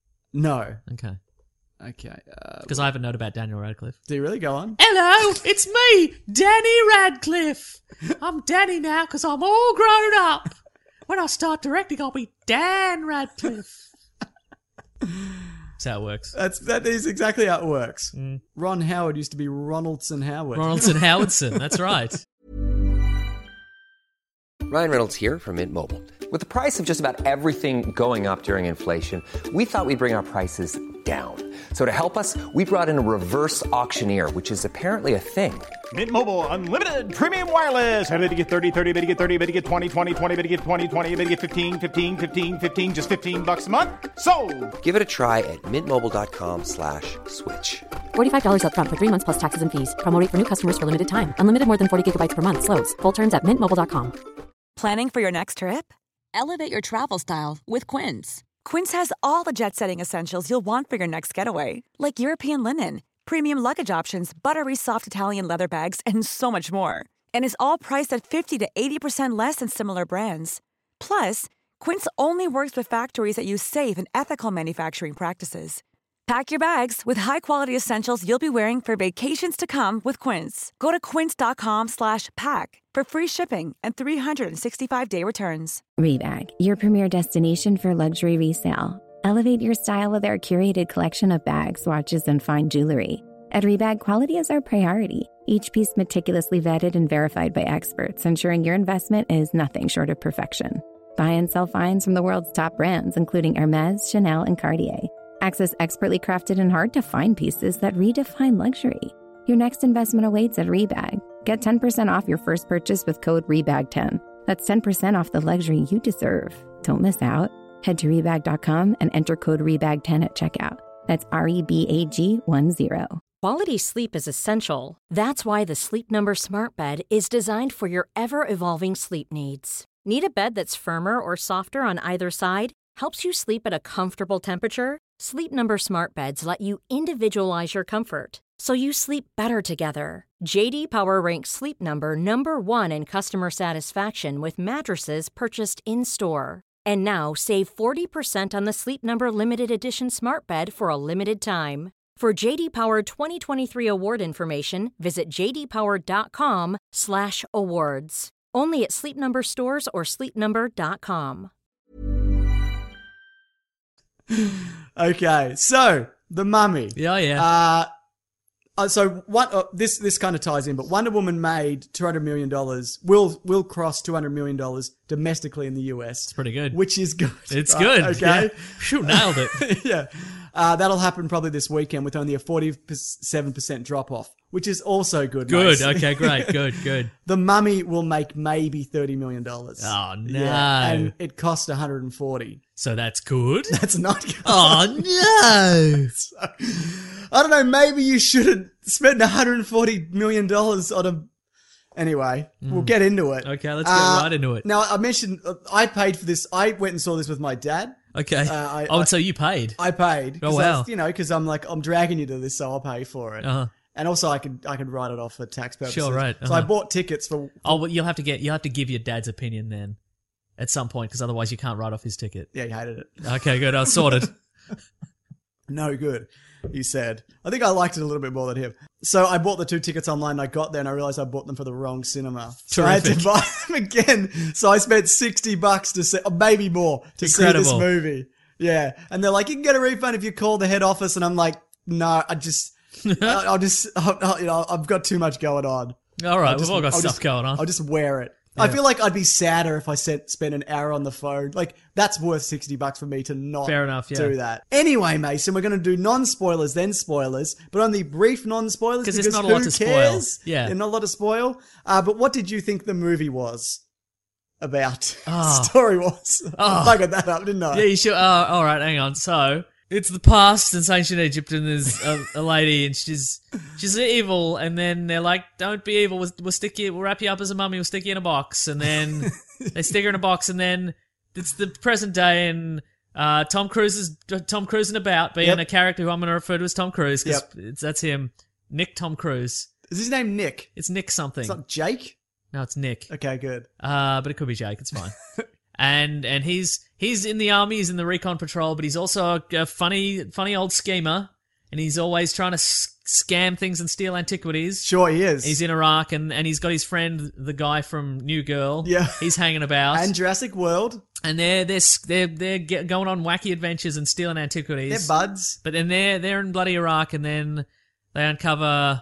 No. Okay. Okay. Uh, Because I have a note about Daniel Radcliffe. do you really go on? Hello, it's me, Danny Radcliffe. I'm Danny now because I'm all grown up. when I start directing, I'll be Dan Radcliffe. That's how it works. That's that is exactly how it works. Mm. Ron Howard used to be Ronaldson Howard. Ronaldson Howardson, that's right. Ryan Reynolds here from Mint Mobile. With the price of just about everything going up during inflation, we thought we'd bring our prices down. So to help us, we brought in a reverse auctioneer, which is apparently a thing. Mint Mobile Unlimited Premium Wireless. How to get thirty, thirty, how to get thirty, how to get twenty, twenty, twenty, how to get twenty, twenty, how to get fifteen, fifteen, fifteen, fifteen, just fifteen bucks a month? Sold! Give it a try at mintmobile.com slash switch. forty-five dollars up front for three months plus taxes and fees. Promo rate for new customers for limited time. Unlimited more than forty gigabytes per month. Slows full terms at mint mobile dot com. Planning for your next trip? Elevate your travel style with Quince. Quince has all the jet-setting essentials you'll want for your next getaway, like European linen, premium luggage options, buttery soft Italian leather bags, and so much more. And is all priced at fifty to eighty percent less than similar brands. Plus, Quince only works with factories that use safe and ethical manufacturing practices. Pack your bags with high-quality essentials you'll be wearing for vacations to come with Quince. Go to quince.com slash pack for free shipping and three sixty-five day returns. Rebag, your premier destination for luxury resale. Elevate your style with our curated collection of bags, watches, and fine jewelry. At Rebag, quality is our priority. Each piece meticulously vetted and verified by experts, ensuring your investment is nothing short of perfection. Buy and sell finds from the world's top brands, including Hermes, Chanel, and Cartier. Access expertly crafted and hard-to-find pieces that redefine luxury. Your next investment awaits at Rebag. Get ten percent off your first purchase with code rebag ten. That's ten percent off the luxury you deserve. Don't miss out. Head to rebag dot com and enter code rebag ten at checkout. That's R E B A G one zero. Quality sleep is essential. That's why the Sleep Number Smart Bed is designed for your ever-evolving sleep needs. Need a bed that's firmer or softer on either side? Helps you sleep at a comfortable temperature? Sleep Number Smart Beds let you individualize your comfort, so you sleep better together. J D Power ranks Sleep Number number one in customer satisfaction with mattresses purchased in-store. And now save forty percent on the Sleep Number Limited Edition Smart Bed for a limited time. For J D Power twenty twenty-three award information, visit jdpower.com slash awards. Only at Sleep Number stores or sleep number dot com. Okay, so The Mummy. Yeah, yeah. Uh, uh, so what? Uh, this this kind of ties in, but Wonder Woman made two hundred million dollars. Will will cross two hundred million dollars domestically in the U S. It's pretty good. Which is good. It's right? good. Okay, Yeah. Phew, nailed it. yeah, uh, that'll happen probably this weekend with only a forty-seven percent drop off, which is also good. Good. Mace. Okay, great. Good, good. The Mummy will make maybe thirty million dollars. Oh, no. Yeah, and it cost one hundred forty. So that's good? That's not good. Oh, no. So, I don't know, maybe you should have spent one hundred forty million dollars on a... Anyway, mm. we'll get into it. Okay, let's get uh, right into it. Now, I mentioned, uh, I paid for this, I went and saw this with my dad. Okay. Uh, I, oh, I, so you paid? I paid. Oh, wow. I was, you know, because I'm like, I'm dragging you to this, so I'll pay for it. Uh-huh. And also, I could I could write it off for tax purposes. Sure, right. Uh-huh. So I bought tickets for... for oh, well, you'll have to get, you'll have to give your dad's opinion then. At some point, because otherwise you can't write off his ticket. Yeah, he hated it. Okay, good. I was sorted. No good, he said. I think I liked it a little bit more than him. So I bought the two tickets online and I got there and I realized I bought them for the wrong cinema. So Terrific. I had to buy them again. So I spent sixty bucks to see, or maybe more, to Incredible. see this movie. Yeah. And they're like, you can get a refund if you call the head office. And I'm like, no, I just, I'll just, I'll, you know, I've got too much going on. All right, I'll just- we've all got I'll stuff just- going on. I'll just wear it. I feel like I'd be sadder if I sent, spent an hour on the phone. Like, that's worth sixty bucks for me to not Fair enough, yeah. do that. Anyway, Mason, we're going to do non-spoilers, then spoilers, but only brief non-spoilers 'Cause because there's not a who lot to spoil. cares? Yeah. There's not a lot to spoil. Uh, but what did you think the movie was about? Oh. Story was. Oh. I got that up, didn't I? Yeah, you should. Uh, all right, hang on. So it's the past in ancient Egypt, and there's a, a lady, and she's she's evil, and then they're like, "Don't be evil. We'll, we'll stick you. We'll wrap you up as a mummy. We'll stick you in a box." And then they stick her in a box, and then it's the present day, and uh, Tom Cruise is Tom Cruising about, being Yep. a character who I'm going to refer to as Tom Cruise because Yep. it's that's him, Nick Tom Cruise. Is his name Nick? It's Nick something. It's not Jake? No, it's Nick. Okay, good. Uh, but it could be Jake. It's fine. and and he's he's in the army. He's in the recon patrol, but he's also a, a funny funny old schemer. and he's always trying to s- scam things and steal antiquities. Sure, he is. He's in Iraq, and, and he's got his friend, the guy from New Girl. Yeah. He's hanging about. And Jurassic World. And they're they're they're they're get, going on wacky adventures and stealing antiquities. They're buds. But then they're they're in bloody Iraq, and then they uncover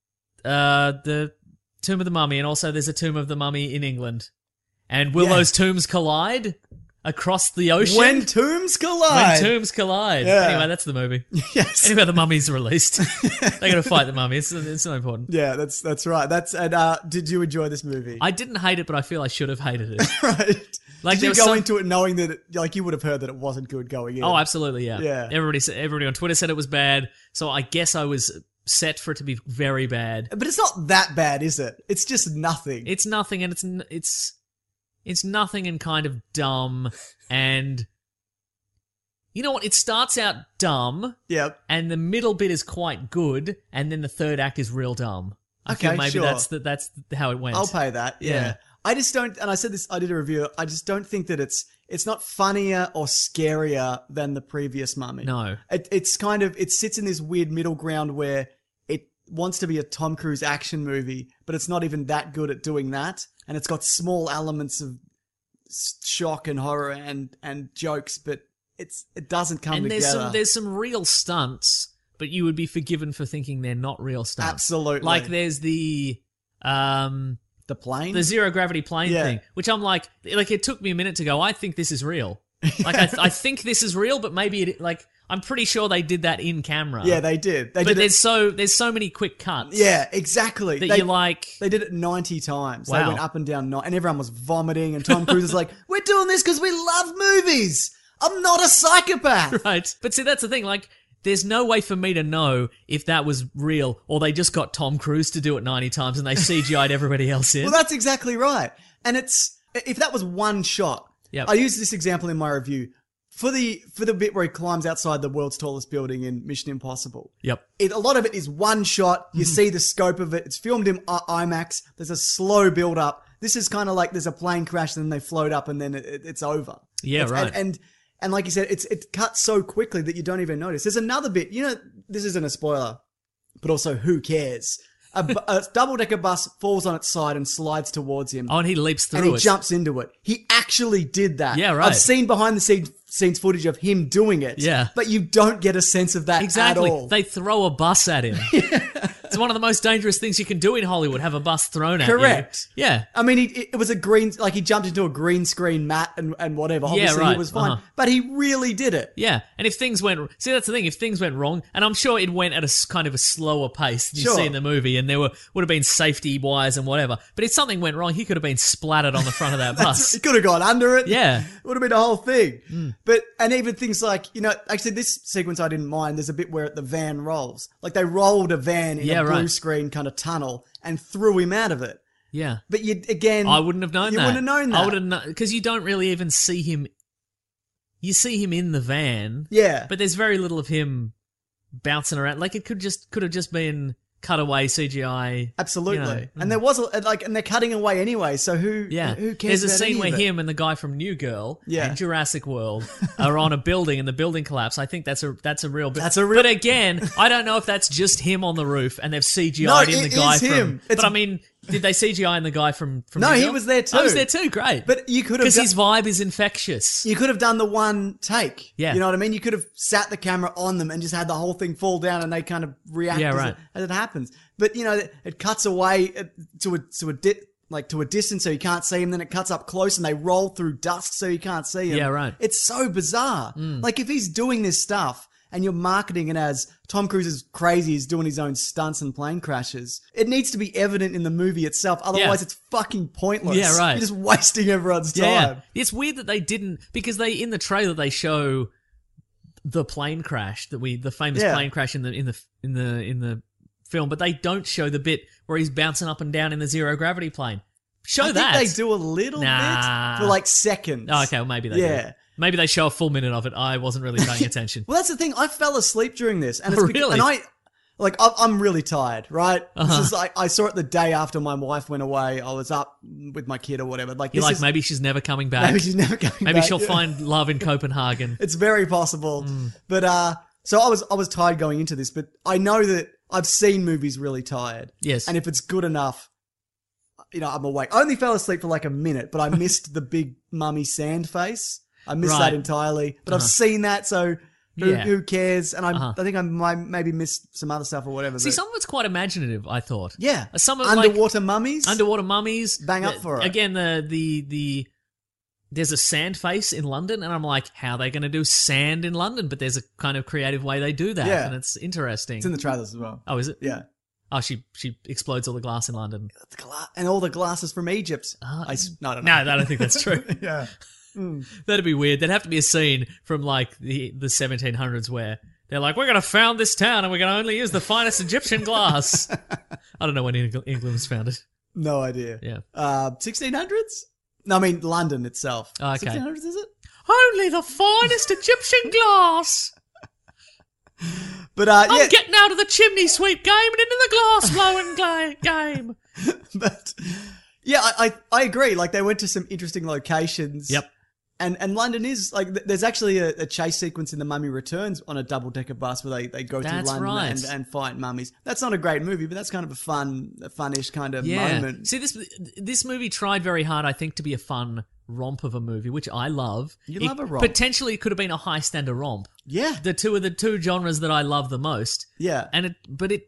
uh, the Tomb of the Mummy, and also there's a Tomb of the Mummy in England. And will Yeah. those tombs collide across the ocean? When tombs collide. When tombs collide. Yeah. Anyway, that's the movie. Yes. Anyway, the mummy's released. They're going to fight the mummy. It's, it's not important. Yeah, that's that's right. That's and uh, did you enjoy this movie? I didn't hate it, but I feel I should have hated it. right. Like, Did there you was go some- into it knowing that, it, like, you would have heard that it wasn't good going in? Oh, absolutely, yeah. Yeah. Everybody, sa- everybody on Twitter said it was bad, so I guess I was set for it to be very bad. But it's not that bad, is it? It's just nothing. It's nothing, and it's n- it's it's nothing and kind of dumb, and you know what? It starts out dumb, Yep. and the middle bit is quite good, and then the third act is real dumb. I Okay, feel maybe sure. that's the, that's how it went. I'll pay that. Yeah. Yeah. I just don't, and I said this, I did a review, I just don't think that it's, it's not funnier or scarier than the previous Mummy. No. It, it's kind of, it sits in this weird middle ground where it wants to be a Tom Cruise action movie, but it's not even that good at doing that. And it's got small elements of s- shock and horror and, and jokes, but it's, it doesn't come and together. there's some there's some real stunts, but you would be forgiven for thinking they're not real stunts. Absolutely. Like there's the um the plane? the zero gravity plane Yeah. thing, which I'm like, like it took me a minute to go. I think this is real. Like I, th- I think this is real, but maybe it like I'm pretty sure they did that in camera. Yeah, they did. They but did there's it. so there's so many quick cuts. Yeah, exactly. That they, you like. They did it ninety times. They Wow. went up and down, ni- and everyone was vomiting. And Tom Cruise is like, "We're doing this because we love movies. I'm not a psychopath." Right. But see, that's the thing. Like, there's no way for me to know if that was real or they just got Tom Cruise to do it ninety times and they C G I'd everybody else in. Well, that's exactly right. And it's if that was one shot. Yep. I used this example in my review for the for the bit where he climbs outside the world's tallest building in Mission Impossible. Yep. It, a lot of it is one shot. You see the scope of it. It's filmed in I- IMAX. There's a slow build up. This is kind of like there's a plane crash and then they float up and then it, it, it's over. Yeah, It's- right. And, and and like you said, it's it cuts so quickly that you don't even notice. There's another bit. You know, this isn't a spoiler, but also who cares? A, bu- a double decker bus falls on its side and slides towards him. Oh, and he leaps through and he it. jumps into it. He actually did that. Yeah, right. I've seen behind the scenes, scenes footage of him doing it. Yeah. But you don't get a sense of that Exactly. at all. They throw a bus at him. It's one of the most dangerous things you can do in Hollywood, have a bus thrown at you. Correct. Yeah. I mean, he, it was a green, like he jumped into a green screen mat and, and whatever. Yeah, Obviously, right. he was fine. Uh-huh. But he really did it. Yeah, and if things went... See, that's the thing, if things went wrong, and I'm sure it went at a s- kind of a slower pace than you Sure. see in the movie, and there were would have been safety wires and whatever, but if something went wrong, he could have been splattered on the front of that bus. He could have gone under it. Yeah. It would have been a whole thing. Mm. But, and even things like, you know, actually this sequence I didn't mind. There's a bit where the van rolls. Like they rolled a van in Yeah, a blue right. screen kind of tunnel and threw him out of it. Yeah. But you, again. I wouldn't have known you that. You wouldn't have known that. I would have known... Because you don't really even see him... You see him in the van. Yeah. But there's very little of him bouncing around. Like, it could just could have just been cutaway C G I. Absolutely. you know. And there was a, like, and they're cutting away anyway. So who, Yeah. who cares? There's a about scene any where of it? him and the guy from New Girl Yeah. and Jurassic World are on a building and the building collapsed. I think that's a that's a real bit. That's a real- But again, I don't know if that's just him on the roof and they've C G I'd No, in it the guy is from. him. It's- But I mean, did they C G I in the guy from from No, New he Girl? was there too. I was there too. Great. But you could have because done- his vibe is infectious. You could have done the one take. Yeah. You know what I mean? You could have sat the camera on them and just had the whole thing fall down and they kind of react Yeah, as, right. it, as it happens. But, you know, it, it cuts away uh, to a, to a di- like to a distance so you can't see him. Then it cuts up close and they roll through dust so you can't see him. Yeah, right. It's so bizarre. Mm. Like if he's doing this stuff and you're marketing it as Tom Cruise is crazy, he's doing his own stunts and plane crashes, it needs to be evident in the movie itself. Otherwise, Yeah. it's fucking pointless. Yeah, right. You're just wasting everyone's time. Yeah, yeah. It's weird that they didn't because they in the trailer they show the plane crash that we the famous Yeah. plane crash in the in the in the in the film, but they don't show the bit where he's bouncing up and down in the zero gravity plane. Show I that. think they do a little Nah. bit for like seconds. Oh, okay, well maybe they Yeah. do. Maybe they show a full minute of it. I wasn't really paying attention. Well, that's the thing. I fell asleep during this, and Oh, it's because, really? and I like I- I'm really tired. Right? Uh-huh. This is like I saw it the day after my wife went away. I was up with my kid or whatever. Like You're this like, is, maybe she's never coming back. maybe she's never coming Maybe back. she'll Yeah. find love in Copenhagen. It's very possible. Mm. But uh So I was I was tired going into this, but I know that I've seen movies really tired. Yes. And if it's good enough, you know, I'm awake. I only fell asleep for like a minute, but I missed the big mummy sand face. I missed Right. that entirely. But Uh-huh. I've seen that, so who, Yeah. who cares? And I Uh-huh. I think I might maybe missed some other stuff or whatever. See, but some of it's quite imaginative, I thought. yeah. Uh, Some of like, Underwater mummies? underwater mummies. Bang up The- for it. Again, the the the there's a sand face in London, and I'm like, how are they going to do sand in London? But there's a kind of creative way they do that, Yeah. and it's interesting. It's in the trailers as well. oh, is it? Yeah. Oh, she she explodes all the glass in London. The gla- and all the glasses from Egypt. Uh, I, s- no, I don't No, know. I don't think that's true. yeah. That'd be weird. There'd have to be a scene from like the the seventeen hundreds where they're like, we're going to found this town and we're going to only use the finest Egyptian glass. I don't know when Eng- England was founded. No idea. Yeah. Uh, sixteen hundreds? No, I mean London itself. Oh, okay. sixteen hundreds, is it? Only the finest Egyptian glass. But uh, I'm yeah, getting out of the chimney sweep game and into the glass blowing gla- game. but yeah, I, I I agree. Like they went to some interesting locations. Yep. And and London is like th- there's actually a, a chase sequence in The Mummy Returns on a double decker bus where they, they go That's through London right. and, and fight mummies. That's not a great movie, but that's kind of a fun, a funnish kind of Yeah. moment. See, this this movie tried very hard, I think, to be a fun romp of a movie, which I love. You It love a romp. Potentially, it could have been a high standard romp. Yeah, The two of the two genres that I love the most. yeah. And it, but it,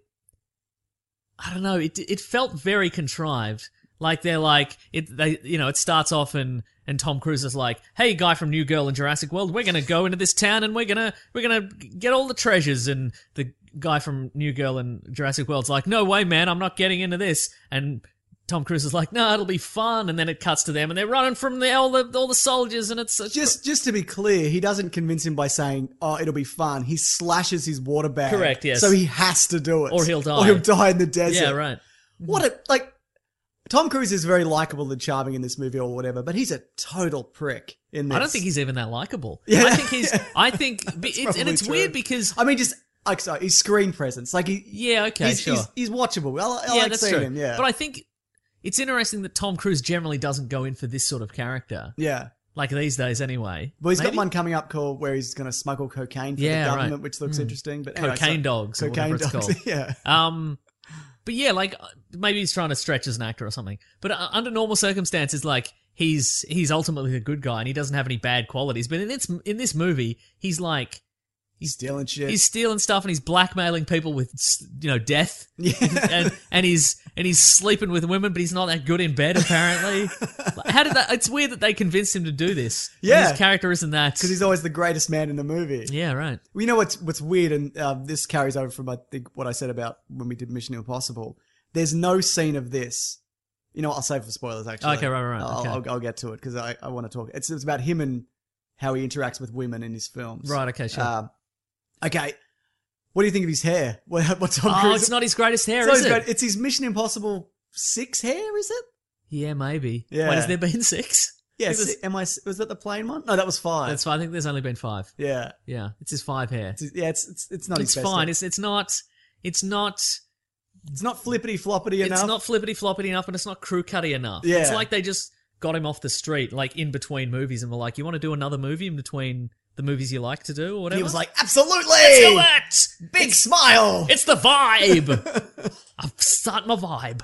I don't know. It it felt very contrived. Like they're like it. They you know it starts off and and Tom Cruise is like, "Hey, guy from New Girl in Jurassic World, we're gonna go into this town and we're gonna we're gonna get all the treasures." And the guy from New Girl in Jurassic World's like, "No way, man, I'm not getting into this." And Tom Cruise is like, "No, it'll be fun." And then it cuts to them and they're running from the all the all the soldiers and it's, it's Just just to be clear, he doesn't convince him by saying, "Oh, it'll be fun." He slashes his water bag. Correct, yes. So he has to do it, Or he'll die. or he'll die in the desert. yeah, right. What a like. Tom Cruise is very likable and charming in this movie or whatever, but he's a total prick in this. I don't think he's even that likable. Yeah. I think he's. I think, it's, and probably it's true. weird because I mean, just like sorry, his screen presence, like he, yeah, okay, he's, sure. he's he's watchable. I, I yeah, like that's seeing true. him. Yeah, But I think it's interesting that Tom Cruise generally doesn't go in for this sort of character, yeah. like these days anyway. Well, he's Maybe? got one coming up called where he's going to smuggle cocaine for Yeah, the right. government, which looks Mm. interesting. But anyway, Cocaine so- dogs, or cocaine whatever it's dogs. called. yeah, Um, but yeah, like maybe he's trying to stretch as an actor or something. But uh, under normal circumstances, like he's he's ultimately a good guy and he doesn't have any bad qualities. But in this in this movie, he's like. he's stealing shit. He's stealing stuff and he's blackmailing people with, you know, death. Yeah. and and he's and he's sleeping with women, but he's not that good in bed apparently. Like, how did that? It's weird that they convinced him to do this. Yeah. his character isn't that. because he's always the greatest man in the movie. Yeah, right. Well, you know what's what's weird, and uh, this carries over from I think what I said about when we did Mission Impossible. There's no scene of this. You know, what, I'll save for spoilers. Actually, Okay, right, right, right. I'll, Okay. I'll, I'll get to it because I, I want to talk. It's, it's about him and how he interacts with women in his films. Right. Okay. Sure. Um, okay, what do you think of his hair? What, what Tom oh, Cruise? it's not his greatest hair, it's not is his it? great- It's his Mission Impossible six hair, is it? Yeah, maybe. Yeah. Wait, has there been six? Yes. I think Am I? Was that the plain one? No, that was five. That's fine. I think there's only been five. yeah. Yeah, it's his five hair. It's, yeah, it's it's it's not It's his best fine. hair. It's it's not. It's not. It's not flippity floppity enough. It's not flippity floppity enough, and it's not crew cutty enough. Yeah. It's like they just got him off the street, like in between movies, and were like, "You want to do another movie in between the movies you like to do, or whatever?" He was like, absolutely! "Let's do it! Big smile! It's the vibe. I'm starting my vibe."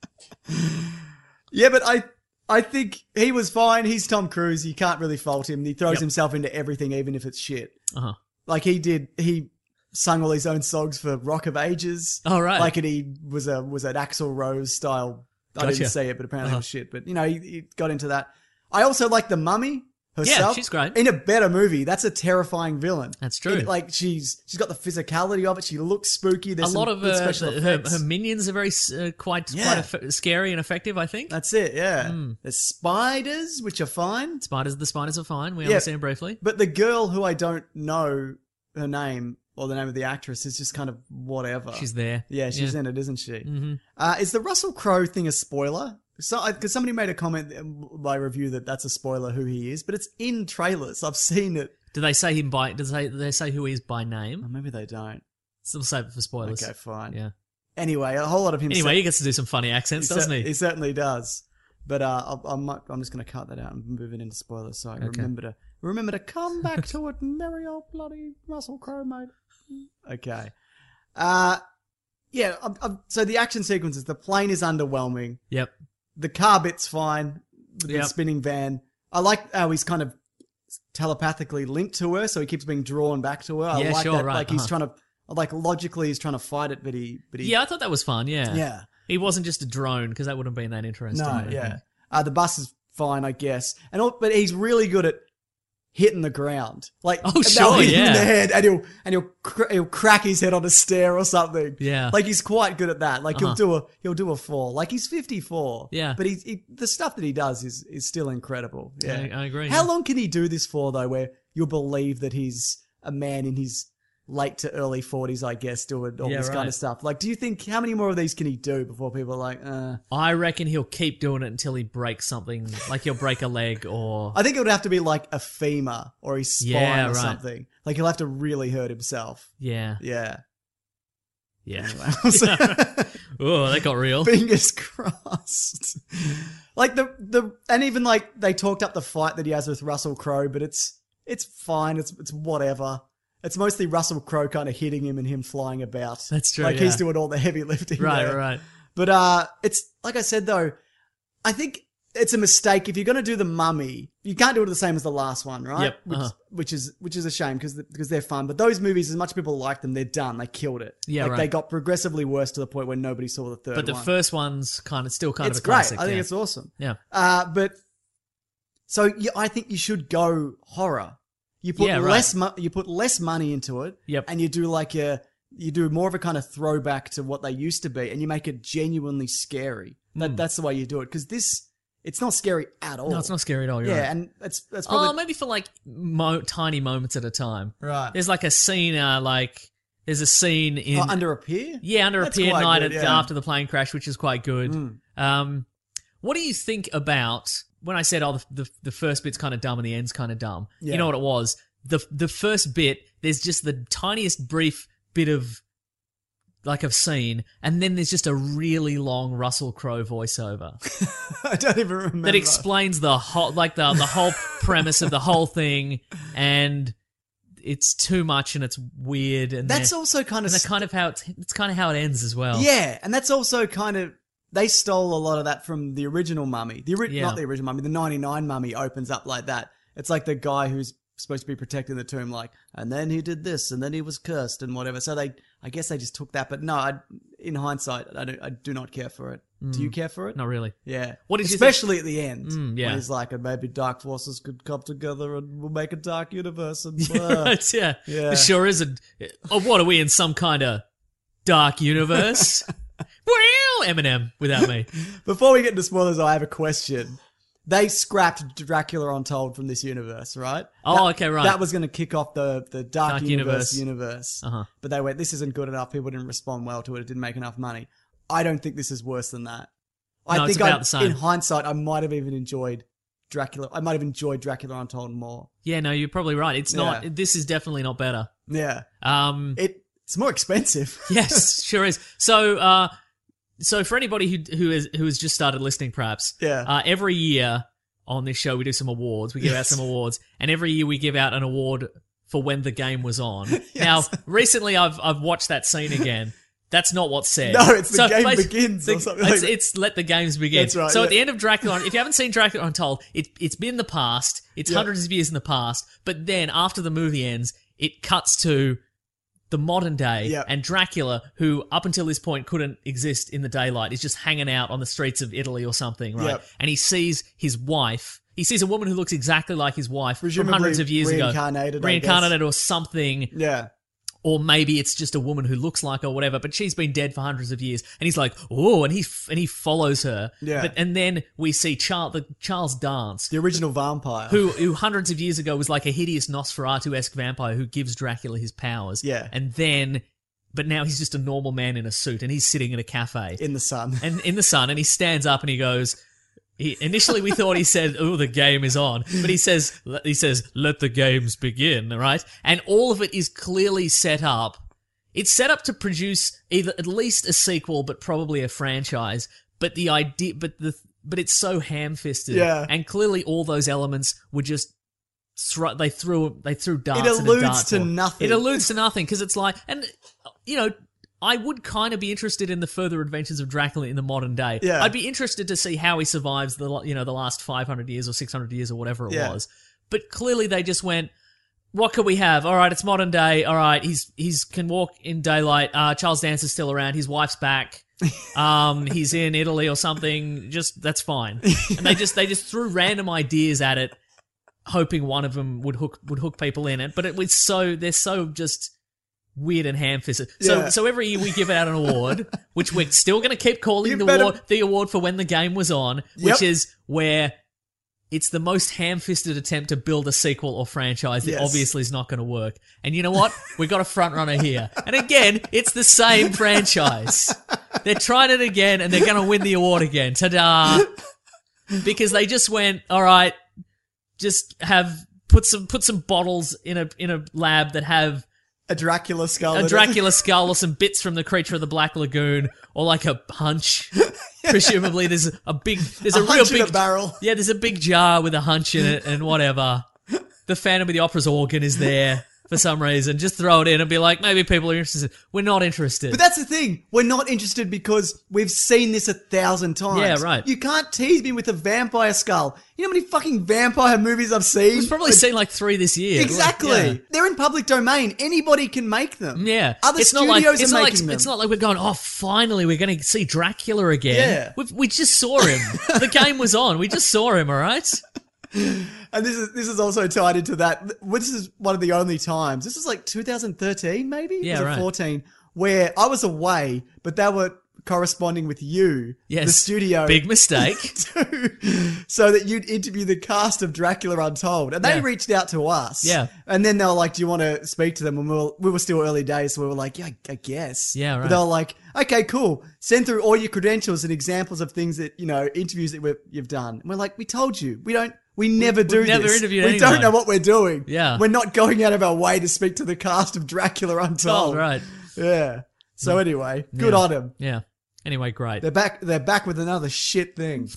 Yeah, but I I think he was fine. He's Tom Cruise. You can't really fault him. He throws Yep. himself into everything, even if it's shit. Uh huh. Like he did, he sung all his own songs for Rock of Ages. Oh, right. Like it, he was a was an Axl Rose style. I Gotcha. didn't say it, but apparently Uh-huh. it was shit. But you know, he, he got into that. I also like the Mummy herself. she's great. In a better movie, that's a terrifying villain. That's true. In- like she's she's got the physicality of it. She looks spooky. There's A some lot of good uh, special her, effects. her minions are very uh, quite Yeah. quite eff- scary and effective. I think. That's it. Yeah. Hmm. There's spiders, which are fine. Spiders, the spiders are fine. We Yeah. only see them briefly. But the girl who I don't know her name or the name of the actress is just kind of whatever. She's there. Yeah, she's Yeah. in it, isn't she? Mhm. Uh, is the Russell Crowe thing a spoiler? So, because somebody made a comment by review that that's a spoiler who he is, but it's in trailers. I've seen it. Do they say him by? Do they, do they say who he is by Oh, name? maybe they don't. Still save it for spoilers. Okay, fine. Yeah. Anyway, a whole lot of him. Anyway, sa- he gets to do some funny accents, doesn't cer- he? He certainly does. But uh, I'll, I might, I'm just going to cut that out and move it into spoilers. So I Okay. remember to remember to come back to it, merry old bloody Russell Crowe, mate. Okay. Uh, yeah, I'm, I'm, so the action sequences, the plane is underwhelming. Yep. The car bit's fine. The Yep. spinning van. I like how he's kind of telepathically linked to her, so he keeps being drawn back to her. I Yeah, like sure, that. right, Like he's uh-huh. trying to, like logically he's trying to fight it, but he, but he, Yeah, I thought that was fun, yeah. Yeah. He wasn't just a drone, because that wouldn't have been that interesting. no, I yeah. think. Uh, the bus is fine, I guess, and all, but he's really good at hitting the ground. Like, Oh, they'll sure, hit him in yeah. the head, and he'll and he'll cr- he'll crack his head on a stair or something. Yeah. like he's quite good at that. Like Uh-huh. he'll do a he'll do a fall. Like he's fifty-four. Yeah. but he's he, the stuff that he does is is still incredible. Yeah, I- I agree, How yeah. long can he do this for though? Where you'll believe that he's a man in his late to early forties, I guess, doing all Yeah, this kind right. of stuff. Like, do you think how many more of these can he do before people are like, uh? I reckon he'll keep doing it until he breaks something, like he'll break a leg or... I think it would have to be like a femur or his spine Yeah, or right. something. Like he'll have to really hurt himself. Yeah. Yeah. Yeah. Anyway. Oh, that got real. Fingers crossed. Like the the and even like they talked up the fight that he has with Russell Crowe, but it's it's fine. It's it's whatever. It's mostly Russell Crowe kind of hitting him and him flying about. That's true, Like he's yeah. doing all the heavy lifting. Right, there. right. But uh, it's like I said though, I think it's a mistake if you're going to do the Mummy. You can't do it the same as the last one, right? Yep, Which, uh-huh. which is which is a shame because because they're fun. But those movies, as much as people like them, they're done. They killed it. Yeah, like right. they got progressively worse to the point where nobody saw the third But the one. first one's kind of still kind it's of a great. classic. I think yeah. it's awesome. Yeah. Uh, but so yeah, I think you should go horror. You put Yeah, right. less mo- you put less money into it. Yep. And you do like a you do more of a kind of throwback to what they used to be, and you make it genuinely scary. That that's the way you do it because this it's not scary at all. Hmm. No, it's not scary at all. You're yeah, right. and that's that's probably Oh, maybe for like mo- tiny moments at a time. Right. There's like a scene, uh, like there's a scene in oh, under a pier. yeah, under That's a pier quite night good, at, yeah. Mm. after the plane crash, which is quite good. Um, what do you think about when I said, "Oh, the the, the first bit's kind of dumb and the end's kind of dumb"? Yeah. You know what it was? the The first bit, there's just the tiniest brief bit of like of scene, and then there's just a really long Russell Crowe voiceover. I don't even remember. that explains the whole, like the the whole premise of the whole thing, and it's too much and it's weird. And That's they're- also kind of and that's kind of how it's it's kind of how it ends as well. yeah, and that's also kind of they stole a lot of that from the original Mummy. The ori- Yeah. not the original Mummy, the ninety-nine Mummy opens up like that. It's like the guy who's supposed to be protecting the tomb, like, and then he did this, and then he was cursed, and whatever. So they, I guess they just took that. But no, I, in hindsight, I do, I do not care for it. Do you care for it? Not really. Yeah. What did you Especially at the end. Mm, yeah. When he's like, and maybe dark forces could come together and we'll make a dark universe. And blah. Right, yeah. Yeah. It sure is a. Oh, what are we in some kind of dark universe? Well, Eminem without me. Before we get into spoilers, I have a question. They scrapped Dracula Untold from this universe, right? Oh, That- okay, right. That was going to kick off the, the Dark, Dark Universe Universe. universe. Uh-huh. But they went, this isn't good enough. People didn't respond well to it. It didn't make enough money. I don't think this is worse than that. I No, it's think about I, the same. in hindsight, I might have even enjoyed Dracula. I might have enjoyed Dracula Untold more. Yeah, no, you're probably right. It's not. Yeah. This is definitely not better. Yeah. Um. It It's more expensive. Yes, sure is. So, uh, so for anybody who who is who has just started listening, perhaps, Yeah. uh, every year on this show we do some awards. We give out Yes. some awards, and every year we give out an award for when the game was on. Now, recently I've I've watched that scene again. That's not what's said. No, it's the So game basi- begins or the- something like it's, that. it's let the games begin. That's right, So yeah. at the end of Dracula, if you haven't seen Dracula Untold, it it's been the past. It's Yeah. hundreds of years in the past. But then after the movie ends, it cuts to the modern day, Yep. and Dracula, who up until this point couldn't exist in the daylight, is just hanging out on the streets of Italy or something, right? Yep. And he sees his wife. He sees a woman who looks exactly like his wife from Presumably hundreds of years reincarnated, ago. I Reincarnated or something. Yeah. Or maybe it's just a woman who looks like her or whatever, but she's been dead for hundreds of years. And he's like, oh, and he and he follows her. Yeah. But, and then we see Charles, the, Charles Dance, The original vampire. who who hundreds of years ago was like a hideous Nosferatu-esque vampire who gives Dracula his powers. Yeah. And then, but now he's just a normal man in a suit, and he's sitting in a cafe in the sun. and in the sun, and he stands up and he goes. He, initially, we thought he said, "Oh, the game is on," but he says, "He says, let the games begin." Right, and all of it is clearly set up. It's set up to produce either at least a sequel, but probably a franchise. But the idea, but the, but it's so ham-fisted, Yeah. and clearly all those elements were just thro- they threw they threw darts. It at a alludes dart to ball. nothing. It alludes to nothing because it's like, and you know, I would kind of be interested in the further adventures of Dracula in the modern day. Yeah. I'd be interested to see how he survives the you know the last five hundred years or six hundred years or whatever it Yeah. was. But clearly they just went, what could we have? All right, it's modern day. All right, he's he's can walk in daylight. Uh, Charles Dance is still around. His wife's back. Um, he's in Italy or something. Just that's fine. And they just they just threw random ideas at it, hoping one of them would hook would hook people in it. But it was so they're so just weird and ham-fisted. So Yeah. so every year we give out an award, which we're still going to keep calling You the better- award the award for when the game was on, Yep. which is where it's the most ham-fisted attempt to build a sequel or franchise that Yes. obviously is not going to work. And you know what? We got a front runner here. And again, it's the same franchise. They're trying it again and they're going to win the award again. Ta-da! Because they just went, all right, just have put some put some bottles in a in a lab that have A Dracula skull. in a it. Dracula skull or some bits from the Creature of the Black Lagoon or like a hunch. Presumably, there's a big, there's a, A real hunch in big a barrel. Yeah, there's a big jar with a hunch in it and whatever. The Phantom of the Opera's organ is there for some reason. Just throw it in and be like, maybe people are interested. We're not interested. But that's the thing. We're not interested because we've seen this a thousand times. Yeah, right. You can't tease me with a vampire skull. You know how many fucking vampire movies I've seen? We've probably But- seen like three this year. Exactly. Yeah. They're in public domain. Anybody can make them. Yeah, Other it's not studios like it's are not making like them. it's not like we're going. Oh, finally, we're going to see Dracula again. Yeah. We've, we just saw him. The game was on. We just saw him. All right. And this is this is also tied into that. This is one of the only times. This was like two thousand thirteen, maybe. Yeah, was it right. fourteen, where I was away, but they were corresponding with you, Yes. the studio. Big mistake. So that you'd interview the cast of Dracula Untold. And they Yeah. reached out to us. Yeah. And then they were like, do you want to speak to them? And we were, we were still early days, so we were like, yeah, I, I guess. Yeah, But right. they were like, okay, cool. Send through all your credentials and examples of things that, you know, interviews that we've, you've done. And we're like, we told you. We don't, we never do we've never this. interviewed We anyone. don't know what we're doing. Yeah. We're not going out of our way to speak to the cast of Dracula Untold. Oh, right. Yeah. So anyway, good Yeah. on them. Yeah. Anyway, great. They're back, they're back with another shit thing.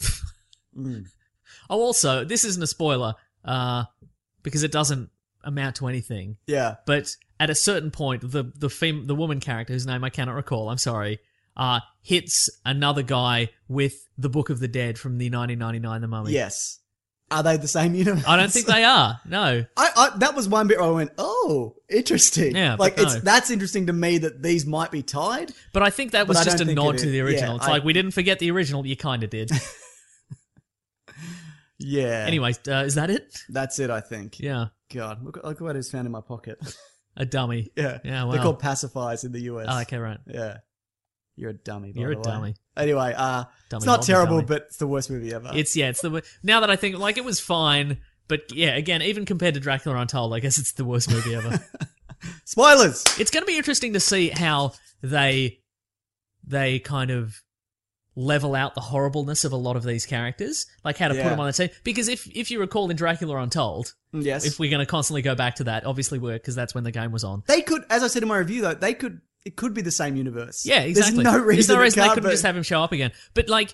Oh, also, this isn't a spoiler, uh, because it doesn't amount to anything. Yeah. But at a certain point, the the fem- the woman character, whose name I cannot recall, I'm sorry, uh, hits another guy with the Book of the Dead from the nineteen ninety-nine The Mummy. Yes. Are they the same universe? I don't think they are. No. I, I that was one bit where I went, oh, interesting. Yeah, like but it's no. that's interesting to me that these might be tied. But I think that But was I just a don't think nod it to is. the original. Yeah, it's I- like, we didn't forget the original. You kind of did. Yeah. Anyway, uh, is that it? That's it, I think. Yeah. God, look, look what I just found in my pocket. A dummy. yeah. Yeah, well. They're called pacifiers in the U S. Oh, okay, right. Yeah. You're a dummy, by You're the a way. dummy. Anyway, uh, Dummy, it's not hold the terrible, dummy. but it's the worst movie ever. It's, yeah, it's the... Now that I think, like, it was fine, but yeah, again, even compared to Dracula Untold, I guess it's the worst movie ever. Spoilers! It's going to be interesting to see how they they kind of level out the horribleness of a lot of these characters, like how to put Yeah. them on the team. Because if if you recall in Dracula Untold, Yes. if we're going to constantly go back to that, obviously we're because that's when the game was on. They could, as I said in my review, though, they could, it could be the same universe. Yeah, exactly. There's no reason, There's no it reason they can't couldn't be. just have him show up again. But like,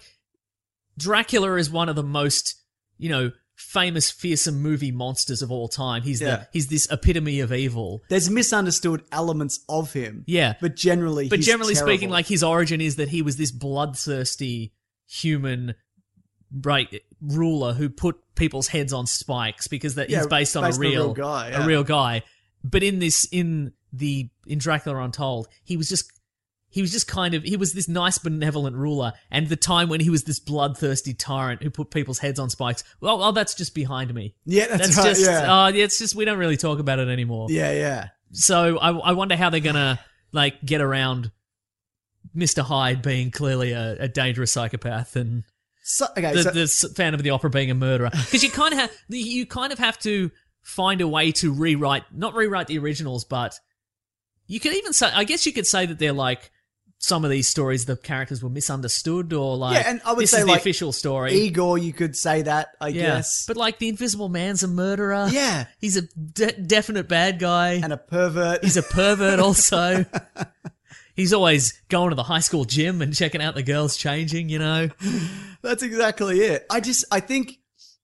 Dracula is one of the most, you know, famous, fearsome movie monsters of all time. He's Yeah. the he's this epitome of evil. There's misunderstood elements of him. Yeah. But generally, But he's generally terrible. speaking, like his origin is that he was this bloodthirsty human, right, ruler who put people's heads on spikes because that Yeah, he's based on based a on a real, real guy, yeah. a real guy. But in this, in the in Dracula Untold, he was just. He was just kind of, he was this nice, benevolent ruler, and the time when he was this bloodthirsty tyrant who put people's heads on spikes, well, oh, that's just behind me. Yeah, that's, That's right. just, yeah. uh, yeah, it's just, we don't really talk about it anymore. yeah, yeah. So I, I wonder how they're gonna, like, get around Mister Hyde being clearly a, a dangerous psychopath and So, okay, the, so, the s- Phantom of the Opera being a murderer. Because you kind of have, you kind of have to find a way to rewrite, not rewrite the originals, but you could even say, I guess you could say that they're like, some of these stories, the characters were misunderstood, or like, Yeah, and I would this say, is the like, official story. Igor, you could say that, I yeah, guess. but like the Invisible Man's a murderer. Yeah. he's a de- definite bad guy. And a pervert. He's a pervert also. He's always going to the high school gym and checking out the girls changing, you know. That's exactly it. I just, I think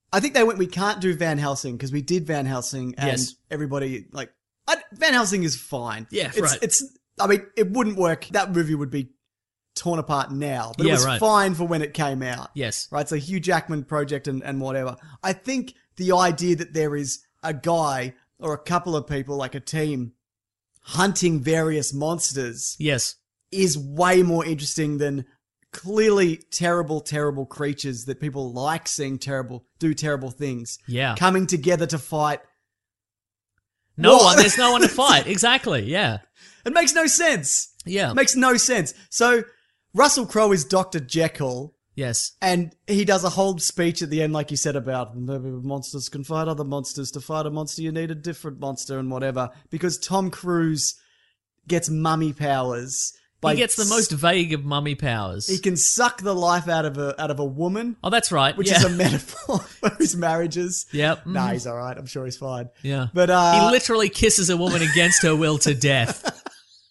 I think they went, we can't do Van Helsing because we did Van Helsing and Yes. everybody, like, I, Van Helsing is fine. Yeah, it's, right. It's, I mean, it wouldn't work. That movie would be torn apart now, but Yeah, it was right. fine for when it came out. Yes. Right? It's a Hugh Jackman project and, and whatever. I think the idea that there is a guy or a couple of people, like a team, hunting various monsters Yes. is way more interesting than clearly terrible, terrible creatures that people like seeing terrible, do terrible things. Yeah. Coming together to fight. No What? one, there's no one to fight. Exactly, yeah. It makes no sense. Yeah. It makes no sense. So Russell Crowe is Doctor Jekyll. Yes. And he does a whole speech at the end, like you said, about maybe monsters can fight other monsters. To fight a monster, you need a different monster and whatever. Because Tom Cruise gets mummy powers. By He gets the most vague of mummy powers. He can suck the life out of a out of a woman. Oh, that's right. Which yeah. is a metaphor for his marriages. Yep. Nah, Mhm. he's all right. I'm sure he's fine. Yeah. But uh, he literally kisses a woman against her will to death.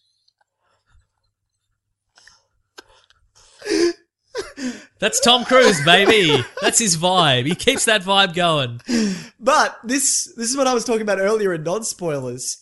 That's Tom Cruise, baby. That's his vibe. He keeps that vibe going. But this this is what I was talking about earlier in non-spoilers.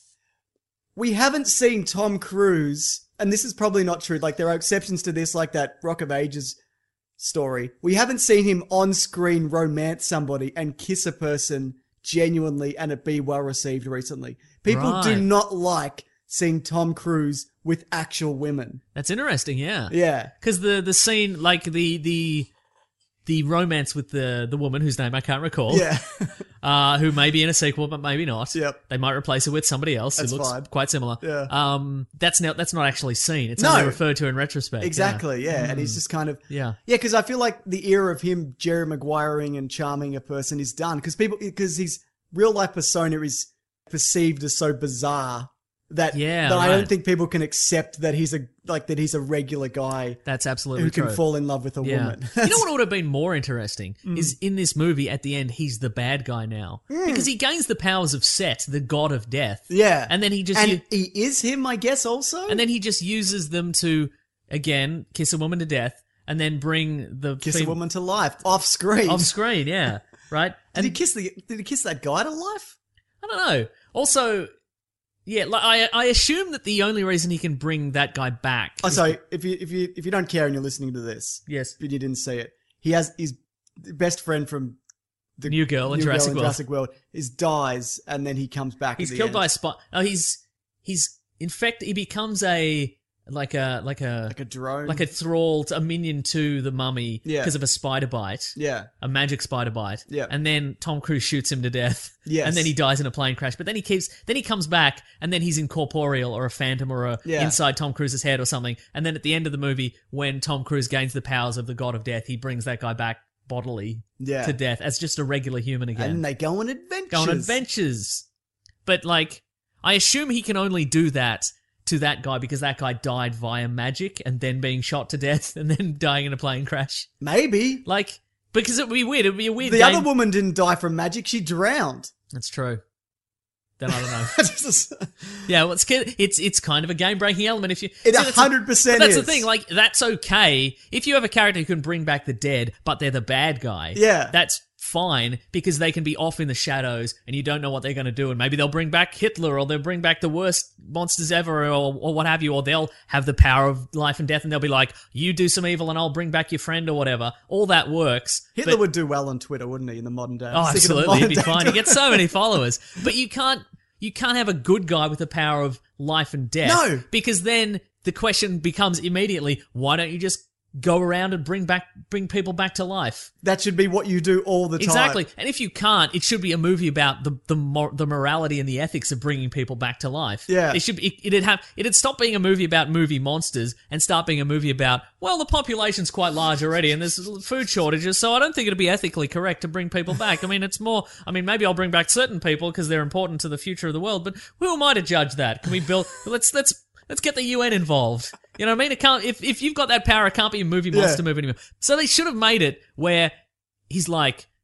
We haven't seen Tom Cruise, and this is probably not true. Like, there are exceptions to this, like that Rock of Ages story. We haven't seen him on screen romance somebody and kiss a person genuinely and it be well received recently. People do Right. not like seeing Tom Cruise with actual women. That's interesting, yeah. Yeah. Because the, the scene, like the the the romance with the, the woman whose name I can't recall, Yeah. uh, who may be in a sequel but maybe not. Yep. They might replace her with somebody else That's who looks fine. quite similar. Yeah. Um, that's now that's not actually seen. It's No. only referred to in retrospect. yeah. Exactly, yeah. And he's Mm. just kind of... Yeah. Yeah, because I feel like the era of him Jerry Maguiring and charming a person is done. Because people... Because his real-life persona is perceived as so bizarre that, Yeah, that I right. don't think people can accept that he's a like that he's a regular guy That's absolutely who true. can fall in love with a Yeah. woman. You know what would have been more interesting Mm. is in this movie at the end he's the bad guy now Mm. because he gains the powers of Set, the god of death. Yeah. and then he just And u- he is him, I guess, also? and then he just uses them to again kiss a woman to death and then bring the Kiss a fem- woman to life, off screen. off screen. Yeah, right. Did he kiss the? Did he kiss that guy to life? I don't know. Also, yeah, like I I assume that the only reason he can bring that guy back. Oh, is- sorry. If you if you if you don't care and you're listening to this, Yes. if you didn't see it, he has his best friend from the New Girl in New Jurassic in World. Jurassic World is dies, and then he comes back. He's at the killed end. by a spot. Oh, he's he's in fact he becomes a like a like a like a drone, like a thrall, a minion to the mummy Yeah. because of a spider bite. Yeah. A magic spider bite. Yeah. And then Tom Cruise shoots him to death. Yes. And then he dies in a plane crash. But then he keeps then he comes back and then he's incorporeal or a phantom or a Yeah. inside Tom Cruise's head or something. And then at the end of the movie, when Tom Cruise gains the powers of the god of death, he brings that guy back bodily Yeah. to death as just a regular human again. and they go on adventures. Go on adventures. But, like, I assume he can only do that to that guy because that guy died via magic and then being shot to death and then dying in a plane crash. Maybe. Like, because it would be weird. It would be a weird The game. other woman didn't die from magic; she drowned. That's true. Then I don't know. Yeah, well, it's it's it's kind of a game breaking element. If you It See, that's a- one hundred percent but That's is. the thing. Like, that's okay if you have a character who can bring back the dead, but they're the bad guy. Yeah. that's fine because they can be off in the shadows and you don't know what they're going to do, and maybe they'll bring back Hitler or they'll bring back the worst monsters ever, or or what have you, or they'll have the power of life and death, and they'll be like, "You do some evil, and I'll bring back your friend," or whatever. All that works. Hitler but- would do well on Twitter, wouldn't he? In the modern day. Oh, I'm sick of the absolutely. He'd be modern day fine. He gets so many followers. But you can't you can't have a good guy with the power of life and death. No. Because then the question becomes immediately, why don't you just go around and bring back bring people back to life? That should be what you do all the time. Exactly. And if you can't, it should be a movie about the the mor- the morality and the ethics of bringing people back to life. Yeah. It should it, it'd have it'd stop being a movie about movie monsters and start being a movie about, well, the population's quite large already and there's food shortages, so I don't think it'd be ethically correct to bring people back. I mean, it's more I mean, maybe I'll bring back certain people because they're important to the future of the world, but who am I to judge that? Can we build let's let's Let's get the U N involved. You know what I mean? It can't, if, if you've got that power, it can't be a movie monster Yeah. movie anymore. So they should have made it where he's like,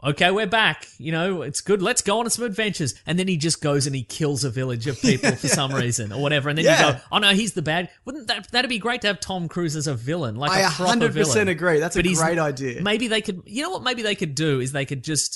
okay, we're back. You know, it's good. Let's go on some adventures. And then he just goes and he kills a village of people for some reason or whatever. And then Yeah. you go, oh no, he's the bad. Wouldn't that that'd be great to have Tom Cruise as a villain, like I a one proper hundred percent villain. agree. That's a But he's- great idea. Maybe they could. You know what? Maybe they could do is they could just.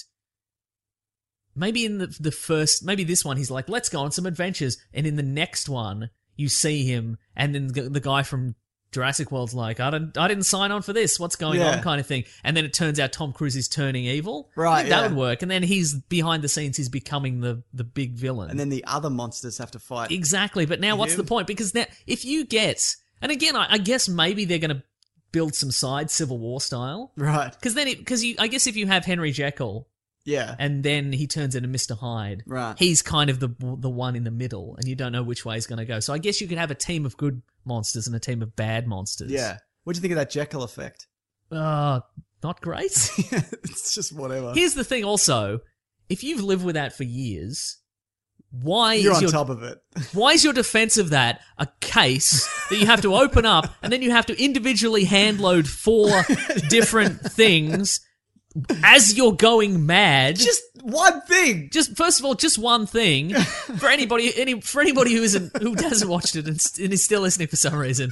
Maybe in the the first, maybe this one, he's like, let's go on some adventures. And in the next one, you see him, and then the, the guy from Jurassic World's like, I didn't, I didn't sign on for this. What's going Yeah. on, kind of thing. And then it turns out Tom Cruise is turning evil. I Right, think that yeah. would work. And then he's behind the scenes. He's becoming the the big villain. And then the other monsters have to fight. Exactly. But now, what's Him? the point? Because now, if you get, and again, I, I guess maybe they're going to build some sides, Civil War style. Right. Because then, because you, I guess if you have Henry Jekyll. Yeah. And then he turns into Mister Hyde. Right. He's kind of the the one in the middle, and you don't know which way he's going to go. So I guess you could have a team of good monsters and a team of bad monsters. Yeah. What do you think of that Jekyll effect? Uh, not great. It's just whatever. Here's the thing also. If you've lived with that for years, why You're is on your, top of it. why is your defense of that a case that you have to open up and then you have to individually hand load four different things as you're going mad? Just one thing. Just first of all, just one thing for anybody, any for anybody who isn't who hasn't watched it and, and is still listening for some reason.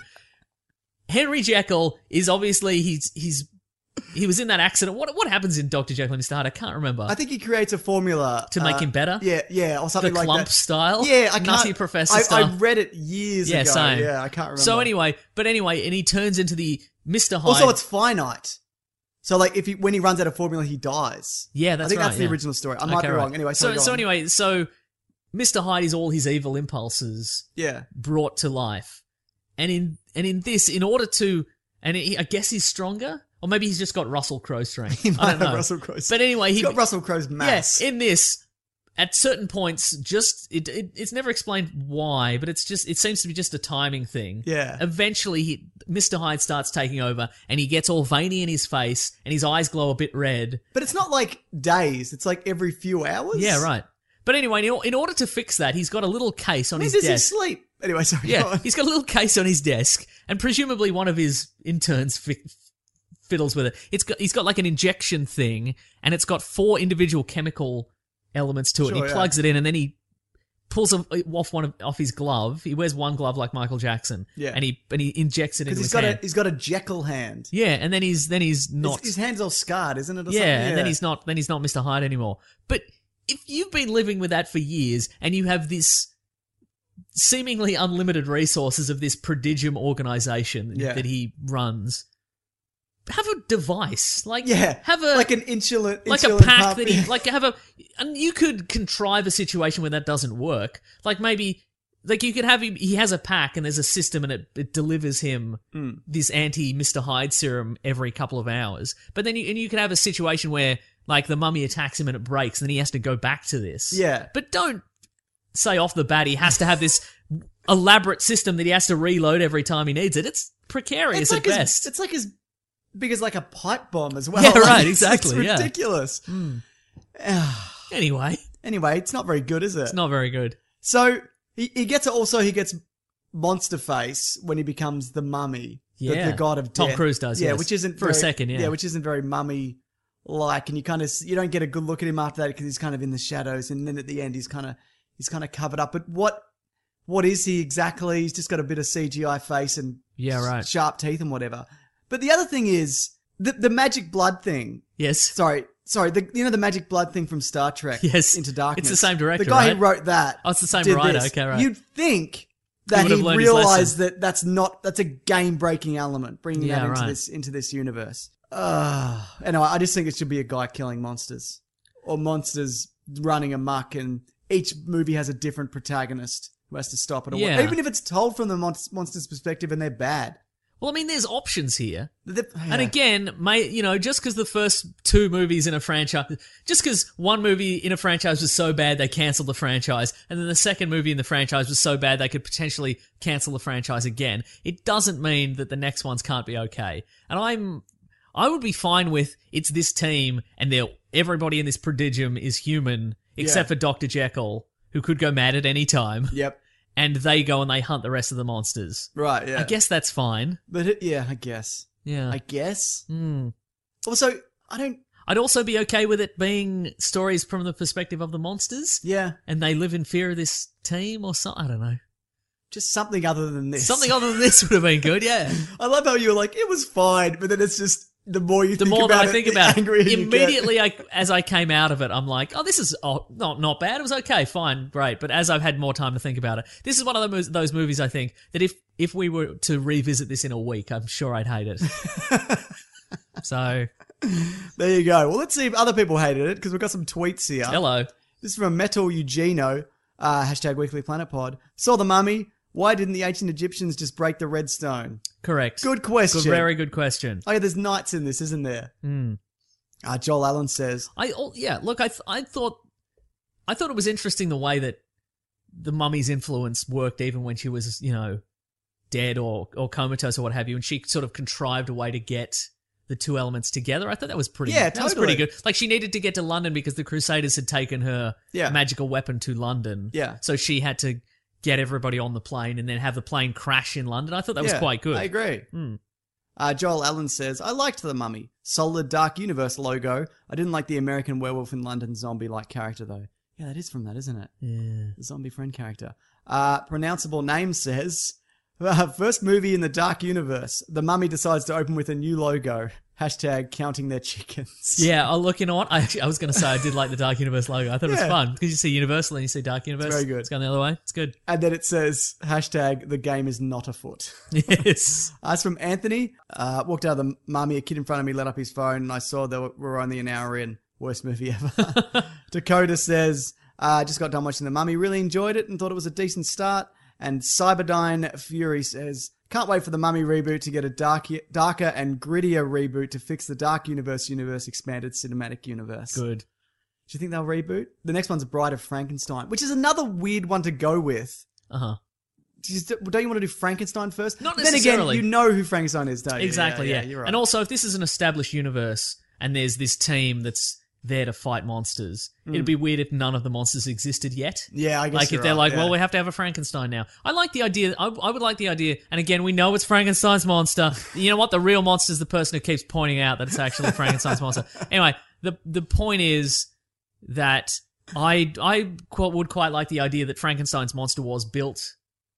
Henry Jekyll is obviously he's he's he was in that accident. What what happens in Doctor Jekyll and Mister Hyde? I can't remember. I think he creates a formula To make uh, him better? Yeah, yeah, or something the like clump that. style, Yeah, I can't. Nutty Professor I, style. I read it years yeah, ago. same. Yeah, I can't remember. So anyway, but anyway, and he turns into the Mister Hyde. Also, it's finite. So, like, if he when he runs out of formula, he dies. yeah, that's I think right. that's the yeah. original story. I might Okay, be right. wrong. Anyway, so so, go so on. anyway, so Mister Hyde is all his evil impulses yeah, brought to life. And in and in this, in order to, and he, I guess he's stronger, or maybe he's just got Russell Crowe strength. he I might don't have know. Russell Crowe's. But anyway, he's he got Russell Crowe's mass. Yeah, in this, at certain points, just it, it it's never explained why, but it's just it seems to be just a timing thing. Yeah. Eventually, he, Mister Hyde starts taking over, and he gets all veiny in his face, and his eyes glow a bit red. But it's not like days. It's like every few hours. Yeah, right. But anyway, in, in order to fix that, he's got a little case on When his does desk. he sleep? Anyway, sorry. go Yeah, on. he's got a little case on his desk, and presumably one of his interns fi- fiddles with it. It's got he's got like an injection thing, and it's got four individual chemical elements to it. Sure, and he yeah. plugs it in, and then he pulls a, off one of, off his glove. He wears one glove like Michael Jackson. Yeah. and he and he injects it into Because his he's got hand. a he's got a Jekyll hand. Yeah, and then he's then he's His, not. his hand's all scarred, isn't it? Or yeah, something? and then he's not. Then he's not Mister Hyde anymore. But if you've been living with that for years, and you have this seemingly unlimited resources of this prodigium organization Yeah. that he runs, have a device, like Yeah, have a like an insulin, like a insulin pack pump. that he like have a, and you could contrive a situation where that doesn't work. Like maybe. Like, you could have him, he has a pack and there's a system and it, it delivers him Mm. this anti-Mister Hyde serum every couple of hours. But then you, and you could have a situation where, like, the mummy attacks him and it breaks and then he has to go back to this. Yeah. But don't say off the bat he has to have this elaborate system that he has to reload every time he needs it. It's precarious It's like at as, best. it's like as big as like a pipe bomb as well. Yeah, Like, right, it's- exactly, It's yeah. ridiculous. Anyway, Anyway, it's not very good, is it? it's not very good. So he, he gets also he gets monster face when he becomes the mummy, the- Yeah. the, god of Tom death. Cruise does, yeah, yes. which isn't For a very- second, yeah. yeah, which isn't very mummy like, and you kind of you don't get a good look at him after that because he's kind of in the shadows, and then at the end he's kind of he's kind of covered up. But what what is he exactly? He's just got a bit of C G I face and Yeah, right. sharp teeth and whatever. But the other thing is the the magic blood thing. Yes. Sorry, sorry. The you know the magic blood thing from Star Trek. Yes. Into Darkness. It's the same director, The guy right? who wrote that. Oh, it's the same did writer. this. Okay, right. You'd think that would he, have learned his realized lesson. that that's not that's a game breaking element, bringing Yeah, that into right. this into this universe. Uh, anyway, I just think it should be a guy killing monsters or monsters running amok, and each movie has a different protagonist who has to stop it. Or Yeah. what, even if it's told from the mon- monster's perspective and they're bad. Well, I mean, there's options here. The- And yeah. again, may you know, just because the first two movies in a franchise, just because one movie in a franchise was so bad they cancelled the franchise, and then the second movie in the franchise was so bad they could potentially cancel the franchise again, it doesn't mean that the next ones can't be okay. And I'm, I would be fine with it's this team and they're everybody in this prodigium is human except Yeah. for Doctor Jekyll, who could go mad at any time, Yep. and they go and they hunt the rest of the monsters. Right. Yeah. I guess that's fine. But it, yeah, I guess. Yeah. I guess. Hmm. Also, I don't. I'd also be okay with it being stories from the perspective of the monsters. Yeah. And they live in fear of this team or something. I don't know. Just something other than this. Something other than this would have been good, yeah. I love how you were like, it was fine, but then it's just, the more you the think more about that it, I think the about angrier it, you immediately get. I, as I came out of it, I'm like, oh, this is oh, not not bad. It was okay, fine, great. But as I've had more time to think about it, this is one of those, those movies I think that if, if we were to revisit this in a week, I'm sure I'd hate it. So... There you go. Well, let's see if other people hated it, because we've got some tweets here. Hello. This is from Metal Eugenio, uh, hashtag Weekly Planet Pod. Saw the mummy. Why didn't the ancient Egyptians just break the red stone? Correct. Good question. Good, very good question. Oh, yeah, there's knights in this, isn't there? Mm. Uh, Joel Allen says... I oh, Yeah, look, I th- I thought I thought it was interesting the way that the mummy's influence worked even when she was, you know, dead or, or comatose or what have you, and she sort of contrived a way to get the two elements together. I thought that was pretty Yeah, that was totally. pretty good. Like, she needed to get to London because the Crusaders had taken her Yeah. magical weapon to London. Yeah. So she had to get everybody on the plane and then have the plane crash in London. I thought that was Yeah, quite good. I agree. Mm. Uh, Joel Allen says, I liked the mummy. Solid Dark Universe logo. I didn't like the American Werewolf in London zombie-like character, though. Yeah, that is from that, isn't it? Yeah. The zombie friend character. Uh, pronounceable name says, uh, first movie in the Dark Universe. The mummy decides to open with a new logo. Hashtag counting their chickens. Yeah, oh, look, you know what? I, I was going to say I did like the Dark Universe logo. I thought it was Yeah. fun because you see Universal and you see Dark Universe. very good. It's going the other way. It's good. And then it says, hashtag the game is not afoot. Yes. As from Anthony, uh, walked out of the mummy, a kid in front of me lit up his phone, and I saw that we were only an hour in. Worst movie ever. Dakota says, uh, just got done watching the mummy, really enjoyed it and thought it was a decent start. And Cyberdyne Fury says, can't wait for the Mummy reboot to get a dark, darker and grittier reboot to fix the Dark Universe Universe Expanded Cinematic Universe. Good. Do you think they'll reboot? The next one's Bride of Frankenstein, which is another weird one to go with. Uh-huh. Do you, don't you want to do Frankenstein first? Not Then again, necessarily. you know who Frankenstein is, don't you? Exactly, yeah. You're right. And also, if this is an established universe and there's this team that's there to fight monsters, it'd be weird if none of the monsters existed yet. Yeah, I guess Like, you're if they're right, like, yeah. well, we have to have a Frankenstein now. I like the idea. I, I would like the idea. And again, we know it's Frankenstein's monster. You know what? The real monster is the person who keeps pointing out that it's actually Frankenstein's monster. Anyway, the the point is that I I qu- would quite like the idea that Frankenstein's monster was built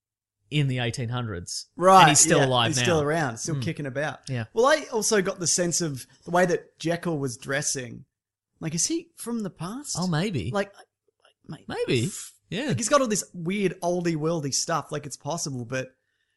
in the eighteen hundreds. Right. And he's still yeah, alive he's now. still around, still kicking about. Yeah. Well, I also got the sense of the way that Jekyll was dressing. Like, is he from the past? Oh, maybe. Like, like Maybe. Yeah. Like, he's got all this weird oldie worldy stuff. Like, it's possible, but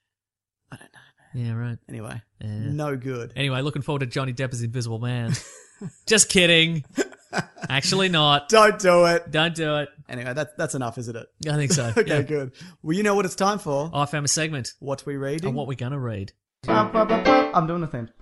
I don't know. Yeah, right. Anyway, Yeah. no good. Anyway, looking forward to Johnny Depp as Invisible Man. Just kidding. Actually not. Don't do it. Don't do it. Anyway, that's that's enough, isn't it? I think so. Okay, yeah. good. Well, you know what it's time for. Oh, I found a segment. What we reading? And what we're going to read. I'm doing the thing.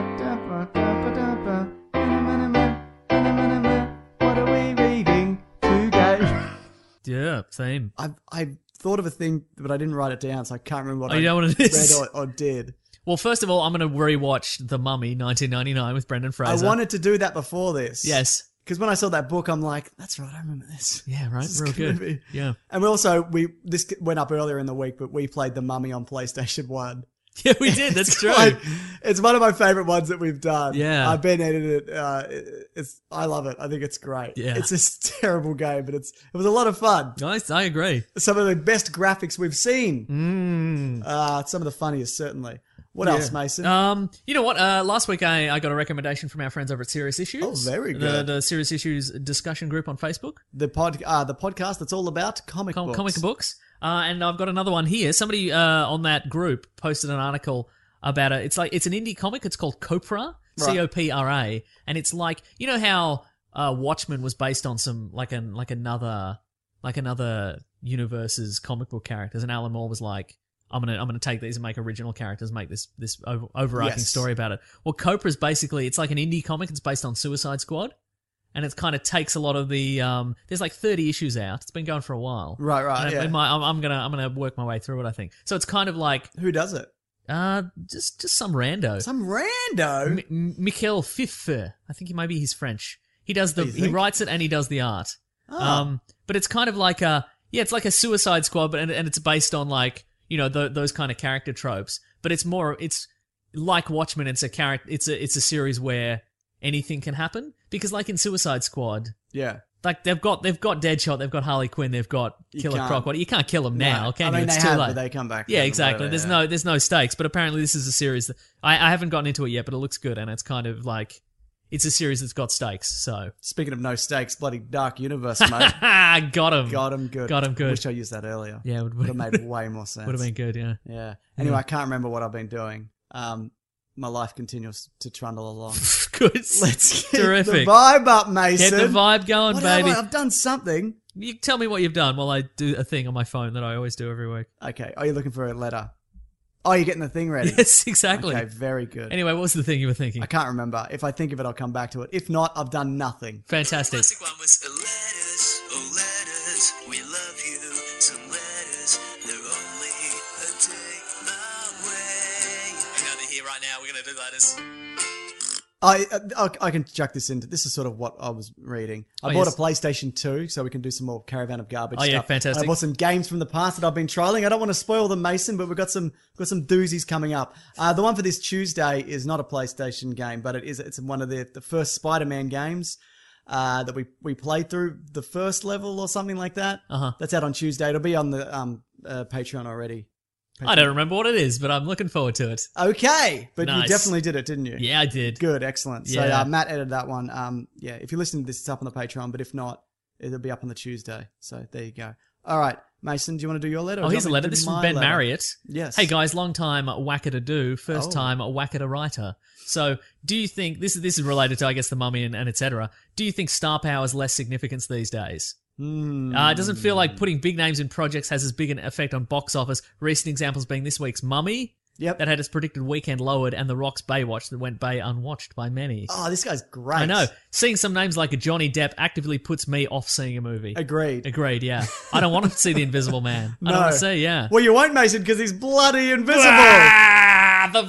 What are we reading today? Yeah, same. I I thought of a thing, but I didn't write it down, so I can't remember what Oh, I you know what it is? read or, or did. Well, first of all, I'm going to rewatch The Mummy, nineteen ninety-nine, with Brendan Fraser. I wanted to do that before this. Yes. Because when I saw that book, I'm like, that's right, I remember this. Yeah, right. This is Real gonna good. be- Yeah. And we also, we this went up earlier in the week, but we played The Mummy on PlayStation one. Yeah, we did. That's true. Like, it's one of my favorite ones that we've done. Yeah. I've been edited it. Uh, it- it's, I love it. I think it's great. Yeah. It's this terrible game, but it's it was a lot of fun. Nice. I agree. Some of the best graphics we've seen. Mm. Uh, some of the funniest, certainly. What Yeah. else, Mason? Um, you know what? Uh, last week I, I got a recommendation from our friends over at Serious Issues. Oh, very The, good. the Serious Issues discussion group on Facebook. the pod, uh, the podcast that's all about comic Com- books. comic books. Uh, and I've got another one here. Somebody uh, on that group posted an article about it. It's like it's an indie comic. It's called Copra, C O P R A, and it's like, you know how uh, Watchmen was based on some like an like another like another universe's comic book characters, and Alan Moore was like, I'm gonna I'm gonna take these and make original characters, make this this over, overarching Yes. story about it. Well, Copra's basically it's like an indie comic. It's based on Suicide Squad. And it kind of takes a lot of the. Um, there's like thirty issues out. It's been going for a while. Right, right, And yeah. in my, I'm, I'm gonna, I'm gonna work my way through it. I think so. It's kind of like, Who does it? uh, just, just some rando. Some rando. M- M- Michael Fiffe. I think he maybe he's French. He does the, You he think? writes it and he does the art. Oh. Um, but it's kind of like a, yeah, it's like a Suicide Squad, but and, and it's based on like, you know, th- those kind of character tropes. But it's more, it's like Watchmen. It's a character. It's a, it's a series where anything can happen. because like in Suicide Squad, Yeah. like they've got they've got Deadshot, they've got Harley Quinn, they've got You Killer can't- Croc. What you can't kill them now, No. can I you? mean, It's they too have, late. but they come back. Yeah, and exactly. whatever, There's yeah. no there's no stakes, but apparently this is a series that I, I haven't gotten into it yet, but it looks good, and it's kind of like it's a series that's got stakes. So Speaking of no stakes, bloody Dark Universe, mate. got him, Got him good. Got him good. Wish I used that earlier. Yeah, it would, Would have made way more sense. would have been good. Yeah. Yeah. Anyway, I can't remember what I've been doing. Um, my life continues to trundle along. Good. Let's get Terrific. the vibe up, Mason. Get the vibe going, What have baby. I- I've done something. You tell me what you've done while I do a thing on my phone that I always do every week. Okay. Are you looking for a letter? Oh, you're getting the thing ready. Yes, exactly. Okay, very good. Anyway, what was the thing you were thinking? I can't remember. If I think of it, I'll come back to it. If not, I've done nothing. Fantastic. Classic one was letters, oh letters, we love you. Some letters, they're only a day away. Hang on, they're here right now. We're gonna do letters. I, I I can chuck this into. This is sort of what I was reading. I Oh, bought yes. a PlayStation two, so we can do some more Caravan of Garbage Oh, yeah, stuff. fantastic. I bought some games from the past that I've been trialing. I don't want to spoil them, Mason, but we've got some got some doozies coming up. Uh, the one for this Tuesday is not a PlayStation game, but it is. It's one of the the first Spider-Man games uh, that we we played through the first level or something like that. Uh-huh. That's out on Tuesday. It'll be on the um uh, Patreon already. I don't remember what it is, but I'm looking forward to it. Okay, but Nice. you definitely did it, didn't you? Yeah, I did. Good, excellent. So Yeah. uh, Matt edited that one. Um, yeah, if you're listening to this, it's up on the Patreon, but if not, it'll be up on the Tuesday. So there you go. All right, Mason, do you want to do your letter? or Oh, do you here's a want me letter. to This do is from my Ben letter? Marriott. Yes. Hey guys, long time whacker to do, first Oh. time whacker to writer. So, do you think this is this is related to I guess the Mummy and, and et cetera? Do you think star power has less significance these days? Hmm. Uh, it doesn't feel like putting big names in projects has as big an effect on box office. Recent examples being this week's Mummy, Yep. that had its predicted weekend lowered, and The Rock's Baywatch that went bay unwatched by many. Oh, this guy's great. I know. Seeing some names like a Johnny Depp actively puts me off seeing a movie. Agreed. Agreed, yeah. I don't want to see The Invisible Man. I No. don't want to see, yeah. Well, you won't, Mason, because he's bloody invisible. Ah, the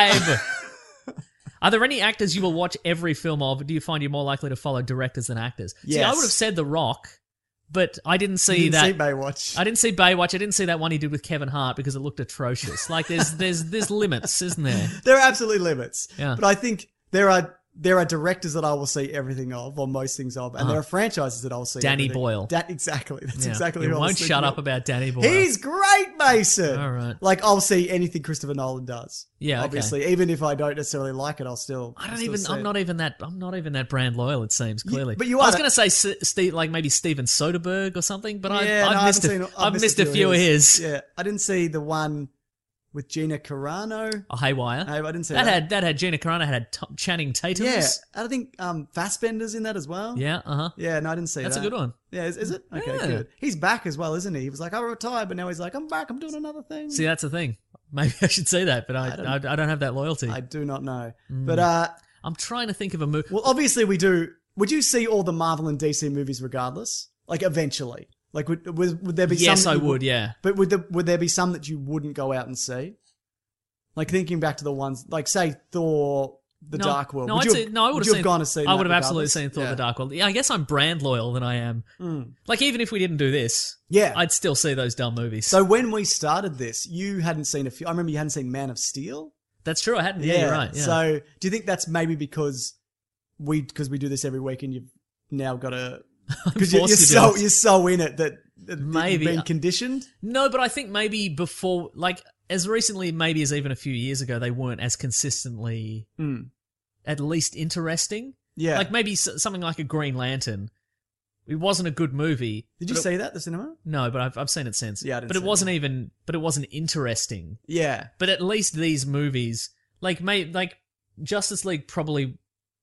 vibe. Are there any actors you will watch every film of? Or do you find you're more likely to follow directors than actors? See, I Yes. would have said The Rock, but I didn't see You didn't that. see Baywatch. I didn't see Baywatch. I didn't see that one he did with Kevin Hart because it looked atrocious. Like there's there's there's limits, isn't there? There are absolutely limits. Yeah. But I think there are there are directors that I will see everything of, or most things of, and Uh-huh. there are franchises that I'll see. Danny everything. Boyle. Da- exactly. That's Yeah. exactly You who I was won't thinking shut of. up about Danny Boyle. He's great, Mason. All right. Like I'll see anything Christopher Nolan does. Yeah, okay. obviously, even if I don't necessarily like it, I'll still. I I'll don't still even. see I'm it. not even that. I'm not even that brand loyal. It seems clearly. but you I was are- going to say S- Steve, like maybe Steven Soderbergh or something, but I've, Yeah, I've no, I missed. haven't A, seen- I've missed a few of his. Yeah, I didn't see the one with Gina Carano. Oh, Haywire. I didn't see that. that. Had that had Gina Carano, had T- Channing Tatum. Yeah, I think um, Fassbender's in that as well. Yeah. Uh huh. Yeah, no, I didn't see That's that. a good one. Yeah, is, is it? Okay, Yeah. good. He's back as well, isn't he? He was like, I retired, but now he's like, I'm back. I'm doing another thing. See, that's the thing. Maybe I should say that, but I I I don't- don't, I don't have that loyalty. I do not know. Mm. But uh, I'm trying to think of a movie. well, obviously we do. Would you see all the Marvel and D C movies regardless? Like eventually, like would would, would there be? Yes, some I that you would. Yeah. But would there would there be some that you wouldn't go out and see? Like thinking back to the ones, like say Thor: The no, Dark World. No, would I'd you say, have, no, I would would have you seen. have gone to see. I that would have absolutely regardless? seen Thor: Yeah. The Dark World. Yeah, I guess I'm brand loyal than I am. Mm. Like even if we didn't do this, Yeah. I'd still see those dumb movies. So when we started this, you hadn't seen a few. I remember you hadn't seen Man of Steel. That's true. I hadn't. Yeah, you're right. Yeah. So do you think that's maybe because we because we do this every week and you've now got to because you're, forced you're to do so it. you're so in it that, that Maybe. you've been conditioned. No, but I think maybe before, like as recently, maybe as even a few years ago, they weren't as consistently, Mm. at least interesting. Yeah. Like maybe s- something like a Green Lantern. It wasn't a good movie. Did you but it- see that at the cinema? No, but I've I've seen it since. Yeah, I didn't but it see it, wasn't no. even. But it wasn't interesting. Yeah. But at least these movies, like may like Justice League, probably.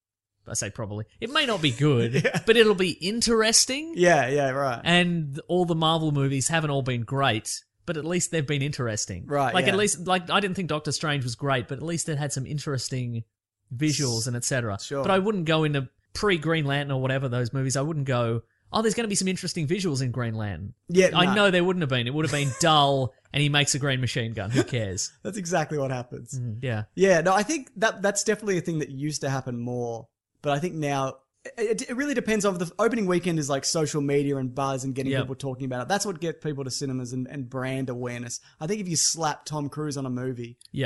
I say probably. It may not be good, Yeah. but it'll be interesting. Yeah. Yeah. Right. And all the Marvel movies haven't all been great, but at least they've been interesting. Right, Like yeah. at least, like I didn't think Doctor Strange was great, but at least it had some interesting visuals and et cetera. Sure. But I wouldn't go into pre Green Lantern or whatever those movies. I wouldn't go. Oh, there's going to be some interesting visuals in Green Lantern. Yeah, I no. know there wouldn't have been. It would have been dull, and he makes a green machine gun. Who cares? That's exactly what happens. Mm, yeah. Yeah, no, I think that that's definitely a thing that used to happen more, but I think now it, it really depends on the opening weekend is like social media and buzz and getting Yep. people talking about it. That's what gets people to cinemas and, and brand awareness. I think if you slap Tom Cruise on a movie, Yep.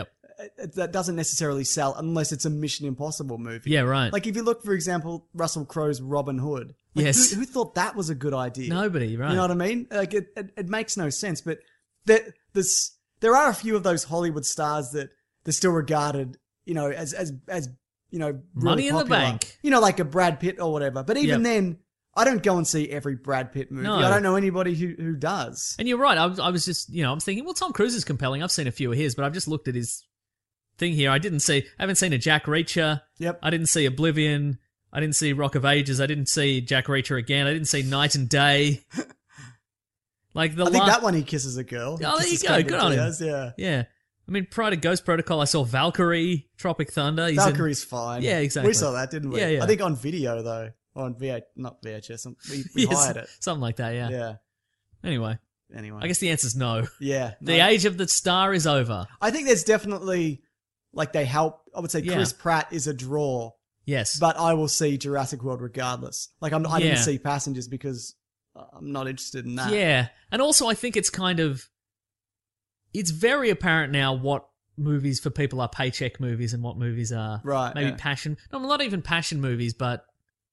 that doesn't necessarily sell unless it's a Mission Impossible movie. Yeah, right. Like if you look, for example, Russell Crowe's Robin Hood. Like Yes. Who, who thought that was a good idea? Nobody, right. You know what I mean? Like it, it, it makes no sense. But there, there's, there are a few of those Hollywood stars that they're still regarded, you know, as, as, as, you know, really Money in the popular. bank. You know, like a Brad Pitt or whatever. But even Yep. then, I don't go and see every Brad Pitt movie. No. I don't know anybody who, who does. And you're right. I was, I was just, you know, I'm thinking, well, Tom Cruise is compelling. I've seen a few of his, but I've just looked at his thing here. I didn't see, I haven't seen a Jack Reacher. Yep. I didn't see Oblivion. I didn't see Rock of Ages. I didn't see Jack Reacher again. I didn't see Night and Day. Like the I think la- that one he kisses a girl. He Oh, there you kisses go. Cameron Good on him. Diaz, Yeah. Yeah. I mean, prior to Ghost Protocol, I saw Valkyrie, Tropic Thunder. He's in- Valkyrie's fine. Yeah, exactly. We saw that, didn't we? Yeah, yeah. I think on video though, on V H, not V H S. We, we Yes, hired it. something like that, yeah. Yeah. Anyway, Anyway, I guess the answer's no. yeah. The no. age of the star is over. I think there's definitely like they help. I would say Yeah. Chris Pratt is a draw, Yes. but I will see Jurassic World regardless. Like I'm, I Yeah. didn't see Passengers because I'm not interested in that. Yeah. And also, I think it's kind of... It's very apparent now what movies for people are paycheck movies and what movies are Right, maybe yeah. passion. No, not even passion movies, but...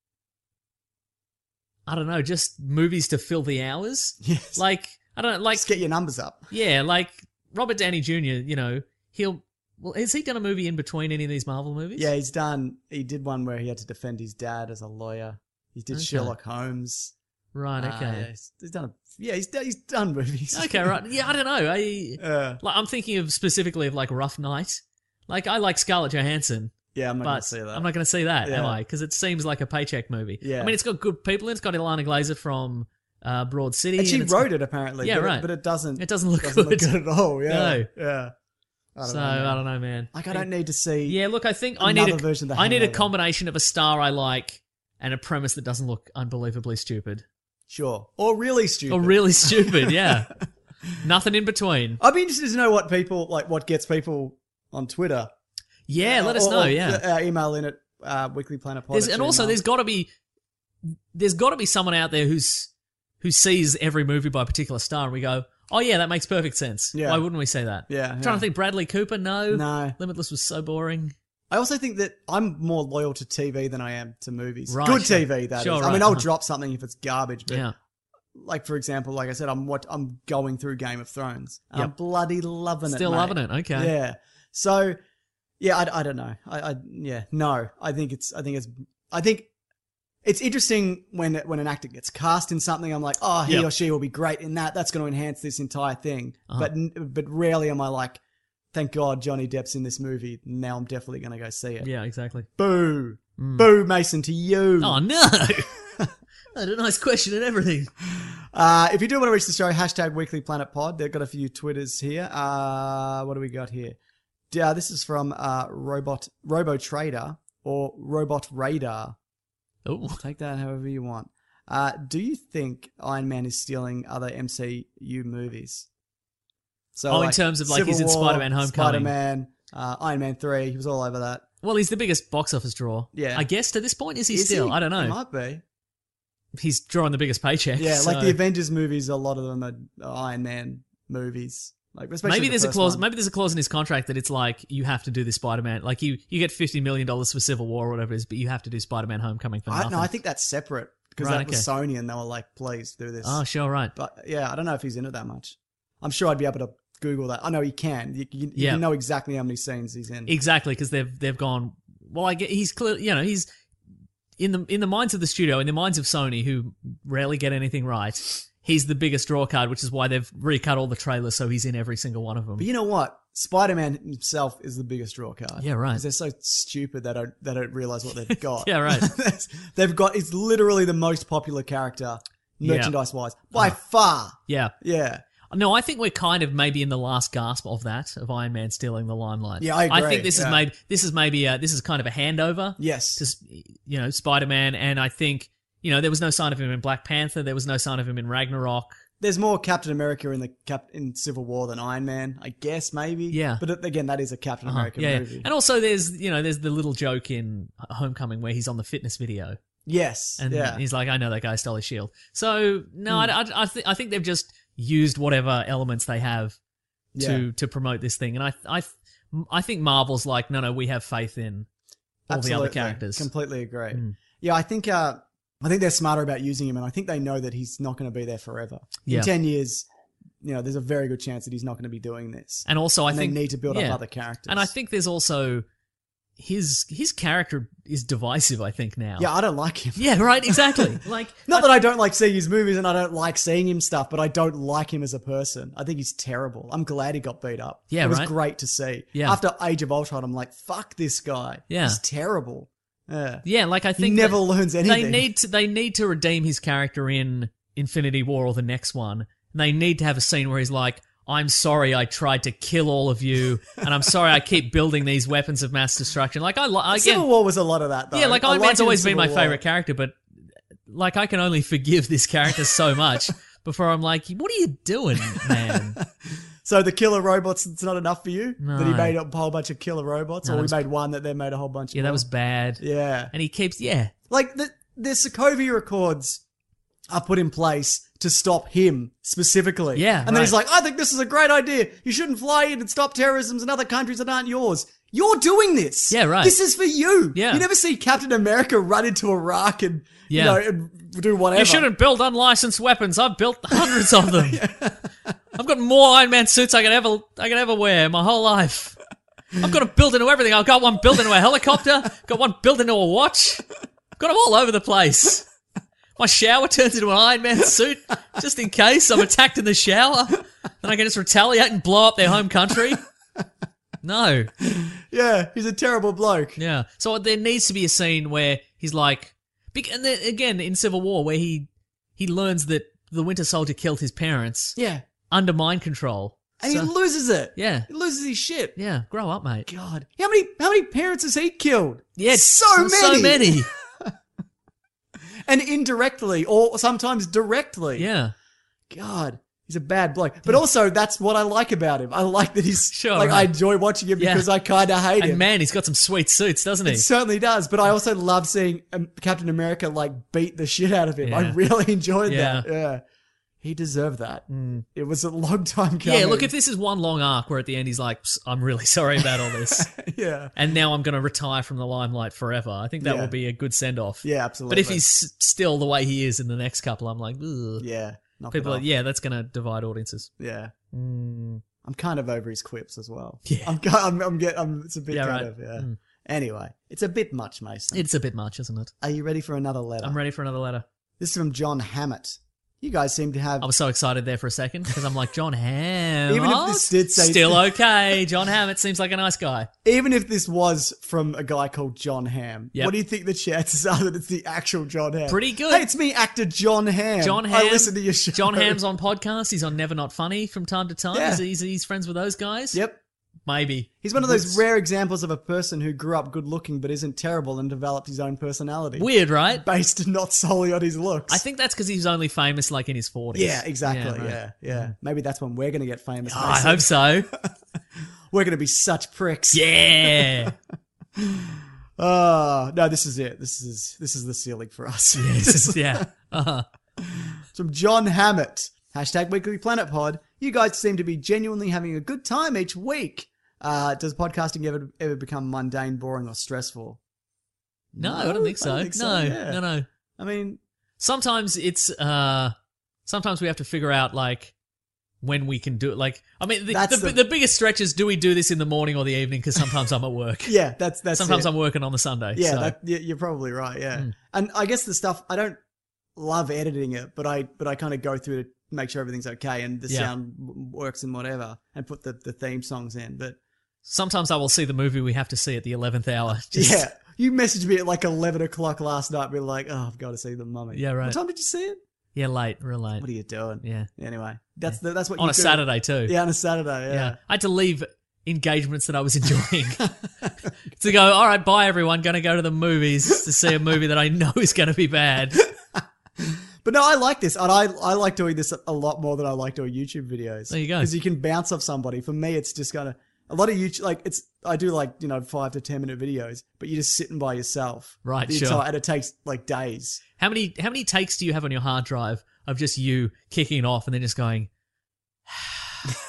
I don't know, just movies to fill the hours. Yes. Like, I don't know, like... Just get your numbers up. Yeah, like Robert Downey Junior, you know, he'll... Well, has he done a movie in between any of these Marvel movies? Yeah, he's done. He did one where he had to defend his dad as a lawyer. He did Okay. Sherlock Holmes. Right, Uh, okay. yeah, he's, he's done. A, yeah, he's done, he's done movies. Okay, right. Yeah, I don't know. I Uh, like, I'm thinking of specifically of like Rough Night. Like I like Scarlett Johansson, yeah, I'm not gonna but see that. I'm not going to see that, am Yeah. I? Because it seems like a paycheck movie. Yeah. I mean, it's got good people in it. It's got Ilana Glazer from uh, Broad City, and she it's- wrote it apparently. Yeah, but right. It, but it doesn't. It doesn't look doesn't good. look good at all. Yeah, No. yeah. I don't So know, man. I don't know, man. Like I don't need to see. Yeah, look, I think I need Another a, version of The I need a Hangover. combination of a star I like and a premise that doesn't look unbelievably stupid Sure, or really stupid. or really stupid. Yeah, nothing in between. I'd be interested to know what people like. What gets people on Twitter? Yeah, let us Or- know. or, Yeah. uh, email in at uh, Weekly Planet Pod. There's, at and also, Gmail. there's got to be there's got to be someone out there who's who sees every movie by a particular star, and we go, "Oh yeah, that makes perfect sense." Yeah. Why wouldn't we say that? Yeah, I'm yeah. trying to think. Bradley Cooper, no, No. Limitless was so boring. I also think that I'm more loyal to T V than I am to movies. Right, Good sure. T V, that is. Sure, I right, mean, I'll uh-huh. drop something if it's garbage, but Yeah, like for example, like I said, I'm what I'm going through Game of Thrones. And I'm Yep. bloody loving it. still mate. loving it. Okay, Yeah. So, yeah, I, I don't know. I, I yeah, no. I think it's. I think it's. I think it's interesting when when an actor gets cast in something. I'm like, oh, he Yep. or she will be great in that. That's going to enhance this entire thing. Uh-huh. But n- but rarely am I like, thank God Johnny Depp's in this movie. Now I'm definitely going to go see it. yeah, exactly. Boo, boo, Mason, to you. Oh no, I had a nice question and everything. Uh, if you do want to reach the show, hashtag Weekly Planet Pod. They've got a few Twitters here. Uh, what do we got here? Uh, this is from uh, Robot Robo Trader or Robot Radar. Oh, Take that however you want. Uh, do you think Iron Man is stealing other M C U movies? So, Oh, in terms of, like, he's in Civil War, Spider-Man Homecoming. Spider-Man, uh, Iron Man three. He was all over that. well, he's the biggest box office draw. Yeah. I guess to this point, is he Is still? he? I don't know. He might be. He's drawing the biggest paycheck. Yeah, like so- the Avengers movies. A lot of them are, are Iron Man movies. Like especially Maybe the there's a first clause. one. Maybe there's a clause in his contract that it's like you have to do this Spider-Man. Like you, you get fifty million dollars for Civil War or whatever it is, but you have to do Spider-Man: Homecoming for I, nothing. no, I think that's separate because Right, that was okay. Sony, and they were like, "Please do this." Oh, sure, right. But yeah, I don't know if he's in it that much. I'm sure I'd be able to Google that. I know he can. You, you, you Yeah. can know exactly how many scenes he's in. Exactly, because they've they've gone. Well, I get he's clear. You know, he's in the in the minds of the studio, in the minds of Sony, who rarely get anything right. He's the biggest draw card, which is why they've recut all the trailers, so he's in every single one of them. But you know what? Spider-Man himself is the biggest draw card. Yeah, right. Because they're so stupid they don't they don't realize what they've got. Yeah, right. They've got. It's literally the most popular character Yeah. merchandise wise by far. Yeah. Yeah. No, I think we're kind of maybe in the last gasp of that, of Iron Man stealing the limelight. Yeah, I I agree, think this yeah. is maybe this is maybe a, this is kind of a handover. Yes. To you know Spider-Man, and I think you know there was no sign of him in Black Panther. There was no sign of him in Ragnarok. There's more Captain America in the Cap in Civil War than Iron Man, I guess maybe. Yeah. But it- again, that is a Captain Uh-huh, America yeah, movie. and also there's you know there's the little joke in Homecoming where he's on the fitness video, Yes. and yeah. Hmm. he's like, I know that guy stole his shield. So no, I, I, I, th- I think they've just used whatever elements they have to Yeah. to promote this thing, and I I I think Marvel's like, no, no, we have faith in all Absolutely. the other characters. Completely agree. Mm. Yeah, I think uh, I think they're smarter about using him, and I think they know that he's not going to be there forever. Yeah. In ten years, you know, there's a very good chance that he's not going to be doing this. And also, I and think they need to build yeah. up other characters. And I think there's also his his character is divisive. I think now. Yeah, I don't like him. Yeah, right. Exactly. Like, Not I- that I don't like seeing his movies and I don't like seeing him stuff, but I don't like him as a person. I think he's terrible. I'm glad he got beat up. Yeah, it was right? great to see. Yeah. After Age of Ultron, I'm like, fuck this guy. Yeah. He's terrible. Yeah. Yeah, like I think he never that learns anything. They need to they need to redeem his character in Infinity War or the next one. And they need to have a scene where he's like, I'm sorry I tried to kill all of you, and I'm sorry I keep building these weapons of mass destruction. Like I like Civil War was a lot of that, though. Yeah, like I Iron Man's him in always been Civil my War. favorite character, but like I can only forgive this character so much before I'm like, what are you doing, man? So the killer robots, it's not enough for you? No. That he made a whole bunch of killer robots? No, or that he was- made one that then made a whole bunch Yeah, more? that was bad. Yeah. And he keeps, yeah. Like, the, the Sokovia Accords are put in place to stop him specifically. Yeah, And then right. he's like, I think this is a great idea. You shouldn't fly in and stop terrorisms in other countries that aren't yours. You're doing this. Yeah, right. This is for you. Yeah. You never see Captain America run into Iraq and, Yeah. you know, and do whatever. You shouldn't build unlicensed weapons. I've built hundreds of them. I've got more Iron Man suits I can ever I can ever wear my whole life. I've got a built into everything. I've got one built into a helicopter, got one built into a watch. Got them all over the place. My shower turns into an Iron Man suit just in case I'm attacked in the shower. Then I can just retaliate and blow up their home country. No. Yeah, he's a terrible bloke. Yeah. So there needs to be a scene where he's like, bec- and then again in Civil War where he he learns that the Winter Soldier killed his parents Yeah. under mind control. And So- he loses it. Yeah. He loses his shit. Yeah, grow up, mate. God. How many how many parents has he killed? Yeah, so many. So many. And indirectly, or sometimes directly. Yeah. God, he's a bad bloke. But also, that's what I like about him. I like that he's Sure, like I right. enjoy watching him Yeah. because I kind of hate And him. man, he's got some sweet suits, doesn't he? It certainly does. But I also love seeing um, Captain America like beat the shit out of him. I Yeah. really enjoyed Yeah. that. Yeah. He deserved that. It was a long time coming. Yeah, look, if this is one long arc where at the end he's like, "Psst, I'm really sorry about all this. yeah. And now I'm going to retire from the limelight forever. I think that Yeah. would be a good send-off. Yeah, absolutely. But if he's s- still the way he is in the next couple, I'm like, ugh. yeah, knock People it are, off. yeah, that's going to divide audiences. Yeah. Mm. I'm kind of over his quips as well. Yeah. I'm, ki- I'm, I'm get, I'm, it's a bit Yeah, kind right. of, yeah. Mm. Anyway, it's a bit much, Mason. It's a bit much, isn't it? Are you ready for another letter? I'm ready for another letter. This is from John Hammett. You guys seem to have... I was so excited there for a second because I'm like, John Hammett. Even if this did say- Still okay. John Hammett seems like a nice guy. Even if this was from a guy called John Hamm, Yep. what do you think the chances are that it's the actual John Hamm? Pretty good. Hey, it's me, actor John Hamm. John I Hamm. listen to your show. John Hamm's on podcasts. He's on Never Not Funny from time to time. Yeah. He's, he's, he's friends with those guys. Yep. Maybe. He's one of those It's rare examples of a person who grew up good looking but isn't terrible and developed his own personality. Weird, right? Based not solely on his looks. I think that's because he's only famous like in his forties. Yeah, exactly. right. Yeah, yeah. Maybe that's when we're going to get famous. Oh, I Mason. hope so. We're going to be such pricks. Yeah. Oh, no, this is it. This is this is the ceiling for us. Yes, yeah. Uh-huh. It's from John Hammett. Hashtag Weekly Planet Pod. You guys seem to be genuinely having a good time each week. Uh, does podcasting ever ever become mundane, boring, or stressful? No, I don't think so. think so, no, yeah. no, no. I mean, Sometimes it's, uh, sometimes we have to figure out, like, when we can do it. Like, I mean, the, That's the, the- the biggest stretch is, do we do this in the morning or the evening? Because sometimes I'm at work. yeah, that's that's Sometimes it. I'm working on the Sunday. Yeah, so. that, yeah, you're probably right. Yeah, Mm. and I guess the stuff I don't love editing it, but I but I kind of go through to make sure everything's okay and the Yeah. sound w- works and whatever, and put the, the theme songs in. But Sometimes I will see the movie we have to see at the eleventh hour. Just- yeah, you messaged me at like eleven o'clock last night, being like, "Oh, I've got to see the Mummy." Yeah, right. What time did you see it? Yeah, late, real late. What are you doing? Yeah. Anyway, that's the, that's what On you a do. Saturday, too. Yeah, on a Saturday. Yeah. Yeah. I had to leave engagements that I was enjoying to go, all right, bye, everyone. Going to go to the movies to see a movie that I know is going to be bad. But no, I like this, and I I like doing this a lot more than I like doing YouTube videos. There you go. Because you can bounce off somebody. For me, it's just kind of a lot of YouTube. Like it's, I do like you know five to ten minute videos, but you're just sitting by yourself, Right, the sure. entire- and it takes like days. How many how many takes do you have on your hard drive of just you kicking it off and then just going,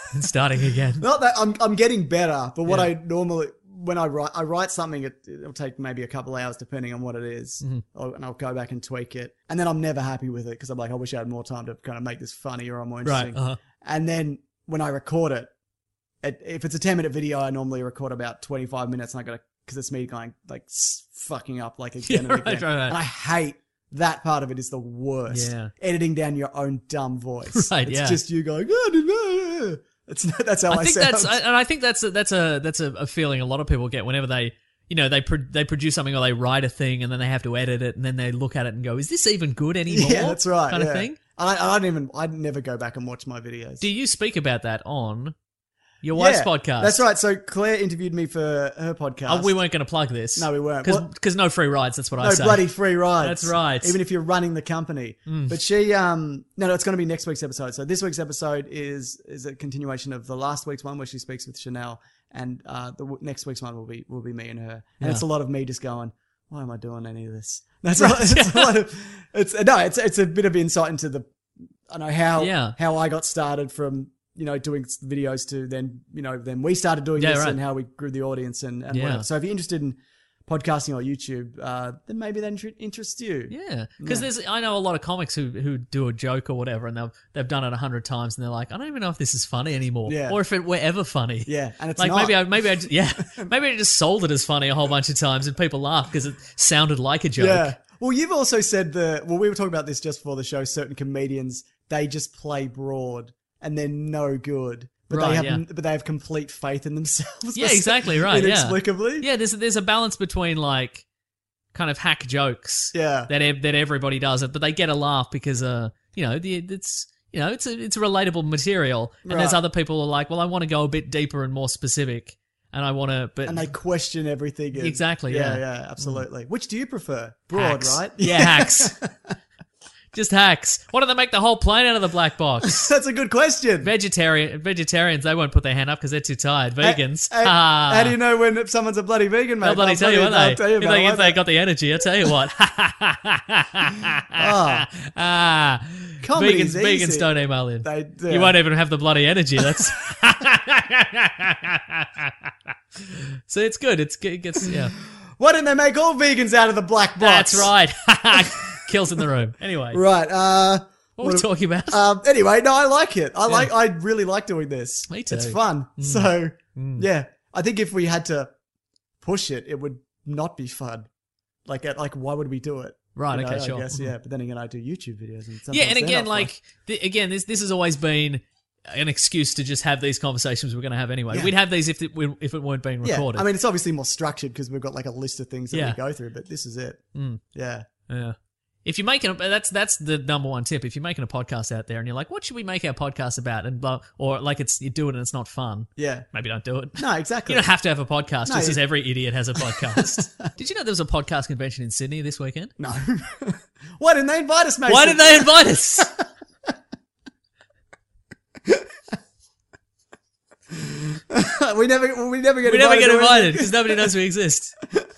And starting again. Not that I'm I'm getting better, but what Yeah. I normally when I write I write something, it, it'll take maybe a couple hours depending on what it is. Mm-hmm. I'll- and I'll go back and tweak it, and then I'm never happy with it because I'm like, I wish I had more time to kind of make this funnier or more Right. interesting. Uh-huh. And then when I record it, it, if it's a ten minute video, I normally record about twenty-five minutes, and I got to because it's me going like s- fucking up like again Yeah, and right, again, right, right. and I hate. That part of it is the worst. Yeah. Editing down your own dumb voice. Right, It's yeah. just you going, "Ah, nah, nah, nah." It's not, that's how I, I think sound. that's, I- and I think that's a, that's a that's a, a feeling a lot of people get whenever they, you know, they pro- they produce something or they write a thing and then they have to edit it and then they look at it and go, is this even good anymore? Yeah, that's right. Kind yeah. of thing. I, I don't even. I'd never go back and watch my videos. Do you speak about that on your wife's Yeah, podcast? That's right. So Claire interviewed me for her podcast. Oh, we weren't going to plug this. No, we weren't. What- Because no free rides. That's what I No say. bloody free rides. That's right. Even if you're running the company. But she, um, no, no, it's going to be next week's episode. So this week's episode is is a continuation of the last week's one where she speaks with Chanel, and uh, the w- next week's one will be will be me and her, and Yeah. it's a lot of me just going, why am I doing any of this? That's right. It's a lot of, it's no, it's it's a bit of insight into the, I know how Yeah. how I got started from. You know, doing videos to then, you know, then we started doing Yeah, this right. and how we grew the audience and, and Yeah. whatever. So if you're interested in podcasting or YouTube, uh, then maybe that inter- interests you. Yeah, because Yeah. there's I know a lot of comics who who do a joke or whatever, and they've they've done it a hundred times, and they're like, I don't even know if this is funny anymore, Yeah. or if it were ever funny. Yeah, and it's like not. maybe I maybe I ju- yeah maybe I just sold it as funny a whole bunch of times, and people laugh because it sounded like a joke. Yeah. Well, you've also said the, well, we were talking about this just before the show, certain comedians, they just play broad and they're no good. But Right, they have, yeah. but they have complete faith in themselves. Yeah, exactly right. Yeah, Inexplicably. yeah. There's there's a balance between like kind of hack jokes, Yeah. that ev- that everybody does it, but they get a laugh because uh you know the it's you know it's a it's a relatable material, and there's Right. other people who are like, well, I want to go a bit deeper and more specific, and I want to, but And they question everything. and- Exactly, Yeah, yeah. yeah, absolutely. Which do you prefer? Broad, hacks. right? Yeah, hacks. Just hacks. Why don't they make the whole plane out of the black box? That's a good question. Vegetarian vegetarians, they won't put their hand up because they're too tired. Vegans, How, ah, how do you know when someone's a bloody vegan, mate? they'll bloody I'll tell you, won't I'll they? tell you If about they, it, if they won't got the energy, I tell you what. ah, Comedy's vegans, vegans easy. don't email in. They- yeah. You won't even have the bloody energy. That's so it's good. It's it gets yeah. Why didn't they make all vegans out of the black box? That's right. Kills in the room. Anyway, Right. Uh, what are we talking about? um, anyway, no, I like it. I like. I really like doing this. Me too. It's fun. So yeah, I think if we had to push it, it would not be fun. Like, at, like, why would we do it? Right, You know, okay, sure. I guess, yeah. But then again, I do YouTube videos, and sometimes Yeah, and they're again, not fun. like th- again, this this has always been an excuse to just have these conversations we're going to have anyway. Yeah. We'd have these if it, we- if it weren't being yeah. recorded. I mean, it's obviously more structured because we've got like a list of things that Yeah. we go through. But this is it. Mm. Yeah. yeah. If you're making a, that's that's the number one tip. If you're making a podcast out there and you're like, what should we make our podcast about? And blah, or like it's you do it and it's not fun. Yeah. Maybe don't do it. No, exactly. You don't have to have a podcast, No, just you- as every idiot has a podcast. Did you know there was a podcast convention in Sydney this weekend? No. Why didn't they invite us, Mason? Why did they invite us? we never, we never get We never invited. get to invited anything. because nobody knows we exist.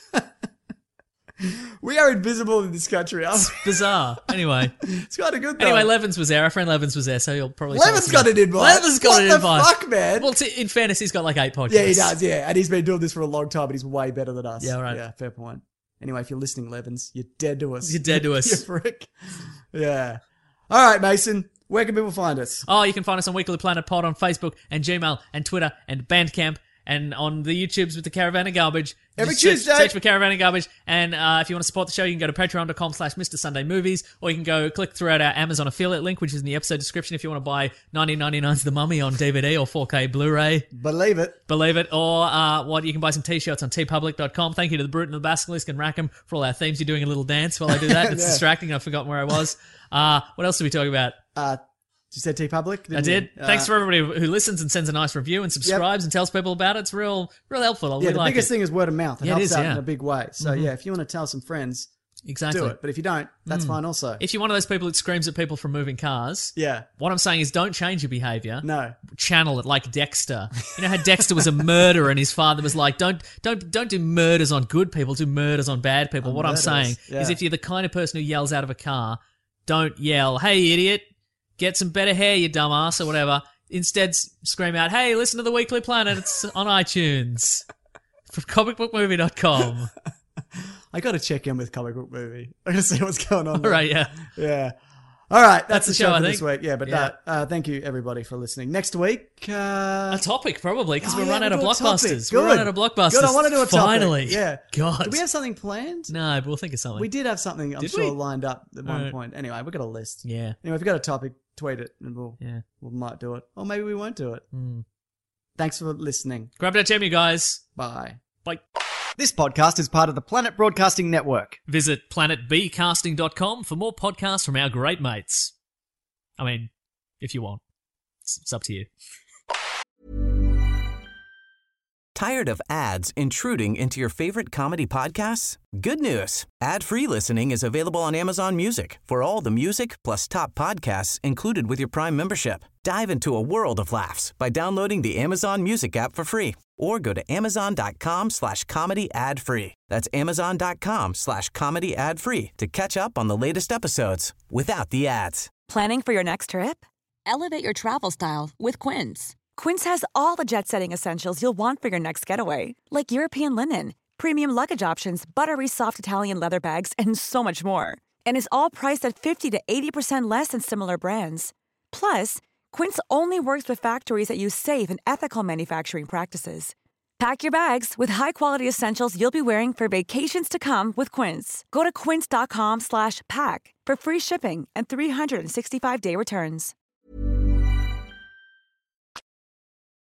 We are invisible in this country. aren't we? Bizarre. Anyway. It's kind of good though. Anyway, Levins was there. Our friend Levins was there, so he'll probably. tell Levin's us got about- an invite. Levins got What an the invite. fuck, man? Well, t- in fairness, he's got like eight podcasts. Yeah, he does. Yeah, and he's been doing this for a long time, but he's way better than us. Yeah, right. Yeah, fair point. Anyway, if you're listening, Levins, you're dead to us. You're dead to us. You prick. Yeah. All right, Mason. Where can people find us? Oh, you can find us on Weekly Planet Pod on Facebook and Gmail and Twitter and Bandcamp and on the YouTubes with the Caravan of Garbage. Every Just search- Tuesday. Search for Caravan of Garbage. And uh, if you want to support the show, you can go to patreon.com slash Mr. Sunday Movies, or you can go click throughout our Amazon affiliate link, which is in the episode description if you want to buy nineteen ninety-nine's The Mummy on D V D or four K Blu-ray. Believe it. Believe it. Or uh, what you can buy some t-shirts on t public dot com. Thank you to the Brute and the Basilisk and Rackham for all our themes. You're doing a little dance while I do that. It's Yeah. distracting. I've forgotten where I was. Uh, what else did we talk about? Uh, you said T Public? I did. You? Thanks Uh, for everybody who listens and sends a nice review and subscribes and tells people about it. It's real, real helpful. I Yeah, really the like biggest it. thing is word of mouth. It Yeah, it helps is, out yeah. Mm-hmm. in a big way. So, yeah, if you want to tell some friends, Exactly. do it. But if you don't, that's fine also. If you're one of those people that screams at people from moving cars, yeah. what I'm saying is don't change your behavior. No. Channel it like Dexter. You know how Dexter was a murderer and his father was like, don't don't don't do murders on good people, do murders on bad people. On what I'm murderers, saying yeah. is if you're the kind of person who yells out of a car, don't yell, hey idiot, get some better hair, you dumbass, or whatever. instead s- scream out, hey, listen to the Weekly Planet. It's on iTunes. From comic book movie dot com. I got to check in with Comic Book Movie. I got to see what's going on. All there. right, yeah. Yeah. All right, that's, That's the the show, show, I for think. this week. Yeah, but Yeah. that, uh, thank you everybody for listening. Next week, uh, A topic, probably, because oh, we'll yeah, run out of we'll do a topic. blockbusters. Good. We'll run out of blockbusters. Good, I want to do a topic. Finally. Yeah. God. Do we have something planned? No, but we'll think of something. We did have something, I'm Did sure, we? lined up at one Alright. point. Anyway, we've got a list. Yeah. Anyway, if you've got a topic, tweet it and we'll, Yeah. we might do it. Or maybe we won't do it. Mm. Thanks for listening. Grab that gem, you guys. Bye. Bye. This podcast is part of the Planet Broadcasting Network. Visit planet b casting dot com for more podcasts from our great mates. I mean, if you want. It's, it's up to you. Tired of ads intruding into your favorite comedy podcasts? Good news. Ad-free listening is available on Amazon Music for all the music plus top podcasts included with your Prime membership. Dive into a world of laughs by downloading the Amazon Music app for free or go to amazon.com slash comedy ad free. That's amazon.com slash comedy ad free to catch up on the latest episodes without the ads. Planning for your next trip? Elevate your travel style with Quince. Quince has all the jet-setting essentials you'll want for your next getaway, like European linen, premium luggage options, buttery soft Italian leather bags, and so much more. And is all priced at fifty to eighty percent less than similar brands. Plus, Quince only works with factories that use safe and ethical manufacturing practices. Pack your bags with high-quality essentials you'll be wearing for vacations to come with Quince. Go to quince.com slash pack for free shipping and three sixty-five day returns.